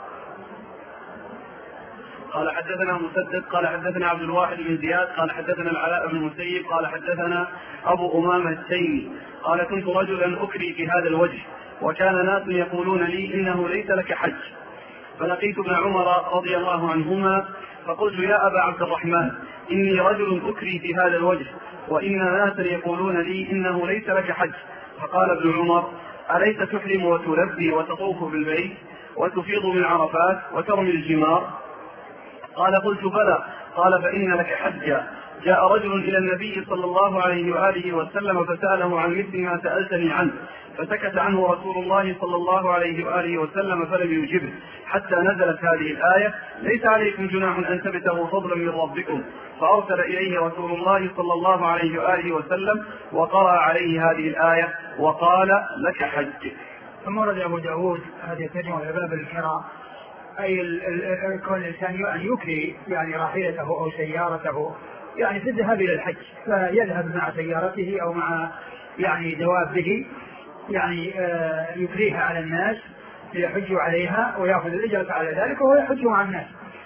قال حدثنا مسدد قال حدثنا عبد الواحد بن زياد قال حدثنا العلاء بن المسيب قال حدثنا أبو أمامة التيمي قال كنت رجلا أكري في هذا الوجه وكان ناس يقولون لي إنه ليس لك حج، فلقيت ابن عمر رضي الله عنهما فقلت يا أبا عبد الرحمن إني رجل أكري في هذا الوجه وإن ناسا يقولون لي إنه ليس لك حج، فقال ابن عمر أليس تحرم وتلبي وتطوف بالبيت وتفيض من عرفات وترمي الجمار؟ قال قلت بلى. قال فإن لك حجا. جاء رجل إلى النبي صلى الله عليه وآله وسلم فسأله عن مثل ما سألتني عنه، فسكت عنه رسول الله صلى الله عليه وآله وسلم فلم يجبه حتى نزلت هذه الآية ليس عليكم جناح أن تبتغوا فضلا من ربكم، فأرسل إليه رسول الله صلى الله عليه وآله وسلم وقرأ عليه هذه الآية وقال لك حج. ثم ورد أبو داود هذه الترجمة في باب الكراء أي كون الإنسان أن يكري يعني راحلته أو سيارته يعني في الذهاب إلى الحج، فيذهب مع سيارته أو مع يعني دوابه يعني يكريها على الناس ليحجوا عليها ويأخذ الأجرة على ذلك وهو يحج مع الناس.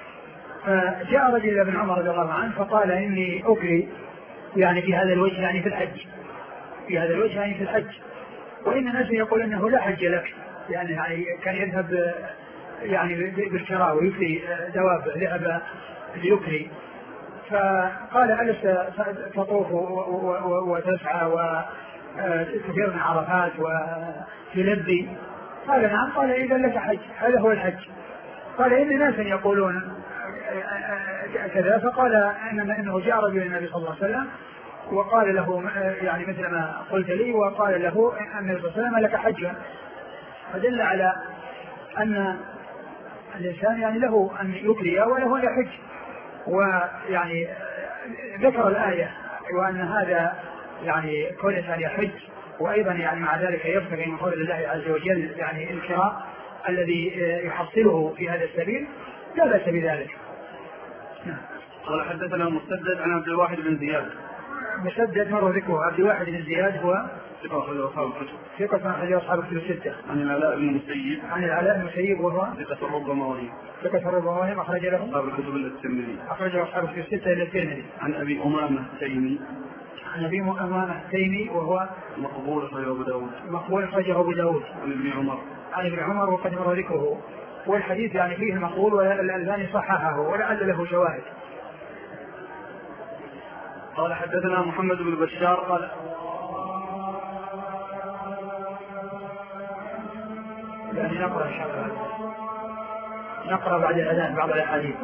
فجاء رجل ابن عمر رضي الله عنه فقال إني أكري يعني في هذا الوجه يعني في الحج في هذا الوجه يعني في الحج وإن الناس يقول أنه لا حج لك، يعني, يعني كان يذهب يعني بالكراء ويكري دواب ذهب ليكري. فقال ألست تطوف وتسعى وتفيض من عرفات وتلبي؟ قال نعم. قال إذا لك حج، هذا هو الحج. قال إن ناسا يقولون كذا. فقال إنه جاء رجل النبي صلى الله عليه وسلم وقال له يعني مثل ما قلت لي، وقال له أن النبي صلى الله عليه وسلم لك حجا، فدل على أن الإنسان يعني له أن يكري وله أن يحج. ويعني ذكر الآية وأن هذا يعني كل إنسان يحج وأيضا يعني مع ذلك يبتغي من فضل الله عز وجل يعني الكراء الذي يحصله في هذا السبيل لا بأس بذلك. قال حدثنا مسدد عن عبد الواحد بن زياد. مسدد مر ذكره. عبد الواحد بن زياد هو ثقة أخرجه أصحاب الكتب. ثقة أخرجه أصحاب الكتب الستة. عن العلاء بن المسيب. عن العلاء بن المسيب وهو ثقة ربما وهي. ثقة ربما وهم أخرج له أصحاب الكتب إلا الترمذي. أخرج أصحاب الكتب الستة إلا الترمذي. عن أبي أمامة التيمي عن أبي أمامة التيمي وهو مقبول أخرجه أبو داود. مقبول أخرجه أبو داود. عن ابن عمر. عن ابن عمر وقد مر ذكره، والحديث يعني فيه المقبول والألباني صححه ولعل له شواهد. قال حدثنا محمد بن بشار قال يعني نقرأ إن شاء الله نقرأ بعد الأذان بعض الأحاديث.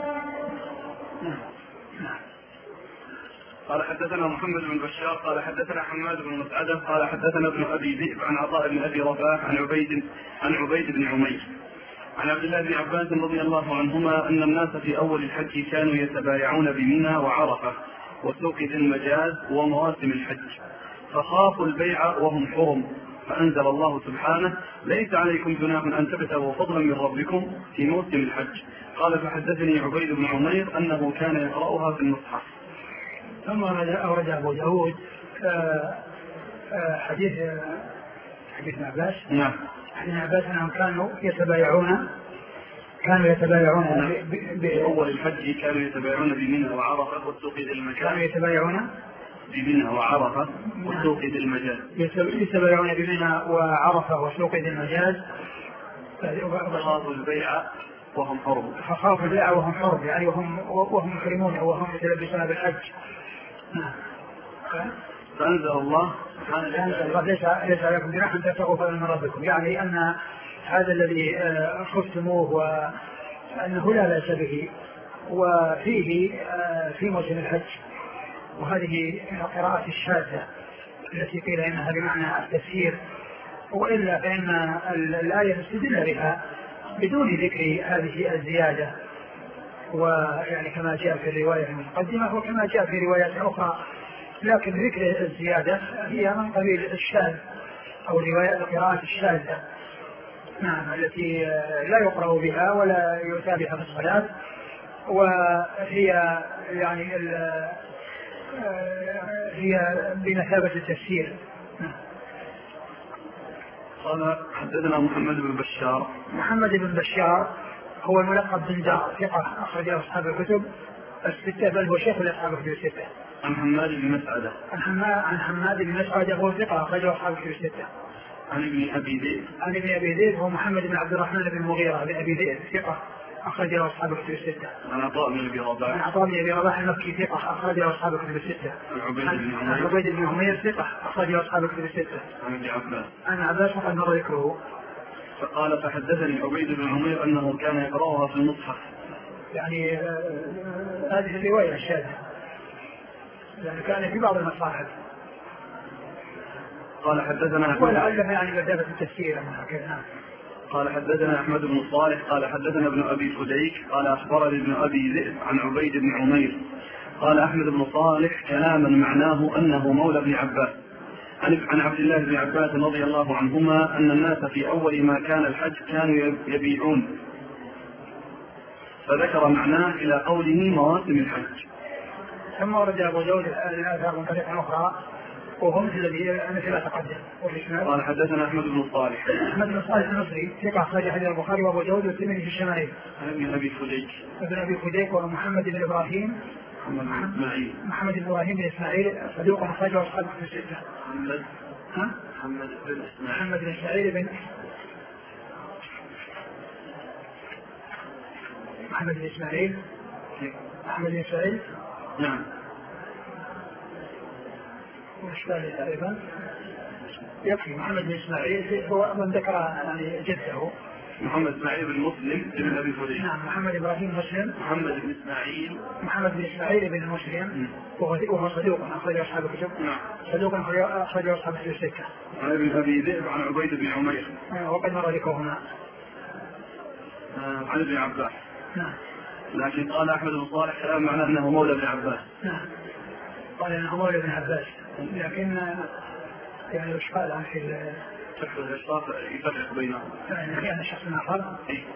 قال حدثنا محمد بن بشار قال حدثنا حماد بن مسعدة قال حدثنا ابن أبي ذئب عن عطاء بن أبي رباح عن عبيد عن عبيد بن عمير عن عبد الله بن عباس رضي الله عنهما أن الناس في أول الحج كانوا يتبايعون بمنى وعرفة وسوق ذي المجاز ومواسم الحج، فخافوا البيع وهم حرم، فأنزل الله سبحانه: ليس عليكم جناح أن تبتغوا فضلا من ربكم في موسم الحج. قال فحدثني عبيد بن عمير أنه كان يقرأها في المصحف. ثم أورد أبو داود حديث حديث ابن عباس. نعم. حديث ابن عباس أنهم كانوا يتبايعون كانوا يتبايعون بأول الحج كانوا يتبايعون بمنى وعرفة والسوق ذي المجاز. كانوا يتبايعون بمنى وعرفة والسوق ذي المجاز. يتبايعون بمنى وعرفة وسوق ذي المجاز. فخافوا البيع وهم حرم. فخافوا البيع وهم حرم يعني وهم وهم محرمون وهم يتلبسون بالحج. فأنزل الله ليس ليس عليكم جناح أن تبتغوا فضلا من ربكم، يعني أن هذا الذي خفتموه وأنه لا بأس به وفيه في موسم الحج. وهذه القراءات الشاذة التي قيل إنها بمعنى التفسير، وإلا فإن الآية تستدل بها بدون ذكر هذه الزيادة، ويعني كما جاء في الرواية المتقدمة وكما جاء في روايات أخرى، لكن ذكر الزيادة هي من قبيل الشاذ أو رواية القراءات الشاذة، نعم، التي لا يقرأ بها ولا يؤتى بها في الصلاة، وهي يعني هي بمثابة التفسير. قال حدثنا محمد بن بشار. محمد بن بشار هو الملقب بن دار، ثقة أخرج أصحاب الكتب الستة، بل هو شيخ أصحاب الكتب الستة. عن حماد بن مسعدة. عن حماد بن مسعدة هو ثقة أخرج أصحاب الكتب الستة. عن ابن أبي ذئب. عن ابن أبي ذئب هو محمد بن عبد الرحمن بن المغيرة بن أبي ذئب، ثقة أخرج أصحاب الكتب الستة. عن عطاء بن أبي رباح. عن عطاء بن أبي رباح المكي، ثقة أخرج أصحاب الكتب الستة. عن عبيد بن عمير. عن عبيد بن عمير، ثقة أخرج أصحاب الكتب الستة. عن ابن عباس. عن عباس وقد مر ذكره. فقال فحدثني عبيد بن عمير أنه كان يقرأها في المصحف. يعني هذه الرواية الشاذة، يعني كان في بعض المصاحف. قال حدثنا ولعلها يعني بدأت التفسير هكذا. قال حدثنا أحمد بن صالح قال حدثنا ابن أبي فديك قال أخبرني ابن أبي ذئب عن عبيد بن عمير قال أحمد بن صالح كلاما معناه أنه مولى ابن عباس عن عبد الله بن عباس رضي الله عنهما أن الناس في أول ما كان الحج كانوا يبيعون، فذكر معناه إلى قوله مواسم الحج. ثم ورد أبو داود الآثار من طريق أخرى وهم الذي مثل ما تقدم. قال حدثنا أحمد بن صالح. أحمد بن صالح المصري ثقة أخرج حديث البخاري وأبو داود والترمذي في الشمائل. عن ابن أبي فديك. ابن أبي فديك ومحمد بن إبراهيم. محمد بن إسماعيل. محمد بن إبراهيم بن إسماعيل صدوق أخرج أصحاب في الستة. محمد. ها؟ محمد بن إسماعيل. محمد بن إسماعيل بن محمد بن إسماعيل. محمد بن إسماعيل. نعم. وإشكالي تقريبا يكفي. محمد بن إسماعيل هو من ذكر يعني جده. محمد إسماعيل بن مسلم بن أبي فديك. نعم. محمد إبراهيم مسلم. محمد بن إسماعيل. محمد بن إسماعيل بن مسلم وهو صدوق أخرج أصحاب الكتب. نعم. صدوق أخرج أصحاب الكتب الستة. عن ابن أبي ذئب عن عبيد بن عمير. وقد مر ذكرهما. عن ابن عباس. نعم. لكن قال أحمد بن صالح كلام معناه أنه مولى ابن عباس. نعم. قال أنه مولى ابن عباس، لكن يعني إشكال عن في شخص الإشراف يفرق بينهم. يعني كان شخص آخر.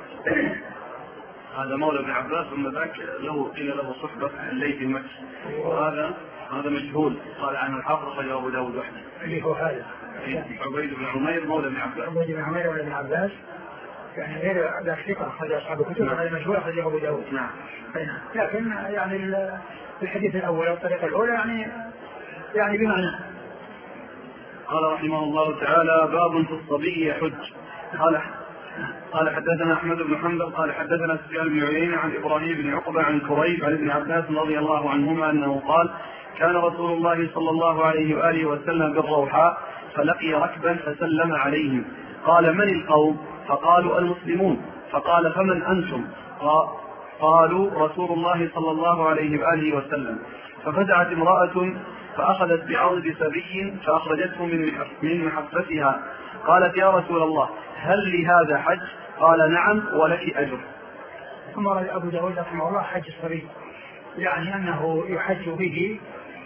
هذا مولى ابن عباس ثم ذاك له قيل له صحبة الليث المكي، وهذا هذا مجهول. قال عن الحافظ خرجه أبو داود وحده. اللي هو هذا. عبيد بن عمير مولى ابن عباس. عبيد بن عمير مولى ابن عباس. يعني غير ذاك ثقة أخرج أصحاب الكتب، هذا مشهور أخرجه أبو داود. نعم. لكن يعني الحديث الأول والطريقة الأولى يعني يعني بمعنى. قال رحمه الله تعالى: باب في الصبي يحج. قال قال حدثنا أحمد بن حنبل قال حدثنا سفيان بن عيينة عن إبراهيم بن عقبة عن كريب عن ابن عباس رضي الله عنهما أنه قال: كان رسول الله صلى الله عليه وآله وسلم بالروحاء فلقي ركبا فسلم عليهم، قال: من القوم؟ فقالوا: المسلمون. فقال: فمن أنتم؟ قالوا: رسول الله صلى الله عليه وآله وسلم. ففزعت امرأة فأخذت بعضد سبي فأخرجته من محفتها، قالت: يا رسول الله، هل لهذا حج؟ قال: نعم، ولك أجر. ثم رأى أبو داود رحمه الله حج الصبي، يعني أنه يحج به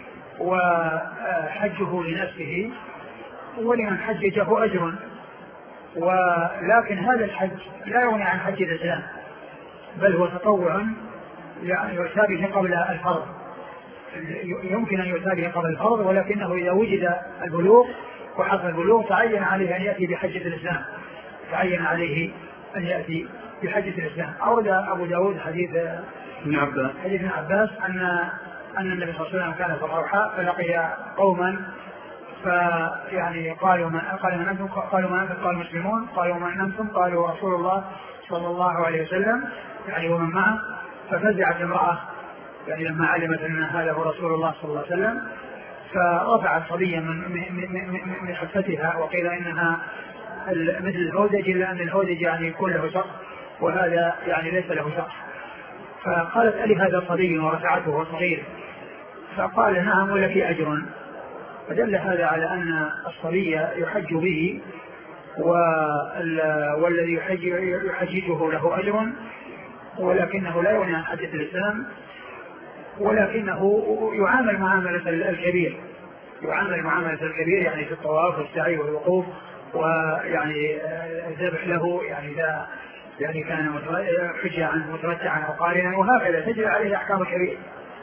وحجه لنفسه ولمن حججه أجر، ولكن هذا الحج لا يغني عن حج الإسلام، بل هو تطوع يعني يؤتى به قبل الفرض، يمكن أن يؤتى به قبل الفرض، ولكنه إذا وجد البلوغ وحصل البلوغ تعين عليه أن يأتي بحجة الإسلام، تعين عليه أن يأتي بحجة الإسلام. أورد أبو داود حديث ابن عباس حديث ابن عباس أن أن النبي صلى الله عليه وسلم كان في الروحاء فلقي قوما فيعني قالوا من قالوا من أنتم؟ قالوا من أنتم؟ قالوا مسلمون. قالوا من أنتم؟ قالوا رسول الله صلى الله عليه وسلم يعني ومن معه. ففزعت امرأة يعني لما علمت أن هذا هو رسول الله صلى الله عليه وسلم، فرفعت صبيا من من حفتها، وقيل إنها مثل الهودج، إلا أن الهودج يعني يكون له سقف وهذا يعني ليس له سقف. فقالت: ألي هذا صبي؟ ورفعته وهو صغير. فقال: نعم، ولك أجر. فدل هذا على أن الصبي يحج به والذي يحج يحججه له أجر، ولكنه لا يغني عن حجة الإسلام، ولكنه يعامل معاملة الكبير، يعامل معاملة الكبير يعني في الطواف والسعي والوقوف، ويعني الذبح له يعني إذا يعني كان حجة عنه متمتعا أو قارنا، وهكذا تجري عليه أحكام الكبير.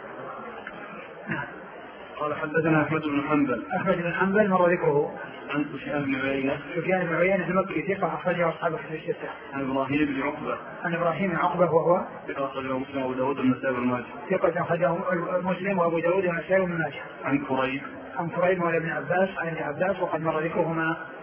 قال حدثنا أحمد بن حنبل أحمد بن حنبل مر ذكره عن سفيان بن عيينة سفيان بن عيينة المكي ثقة أخرجه أصحاب الحديث الستة. عن إبراهيم بن عقبة عن إبراهيم بن عقبة وهو ثقة أخرجه مسلم وأبو داود والنسائي بن ماجه ثقة أخرجه مسلم وأبو داود والنسائي بن ماجه. عن كريب عن كريب مولى ابن عباس عن ابن عباس وقد مر ذكرهما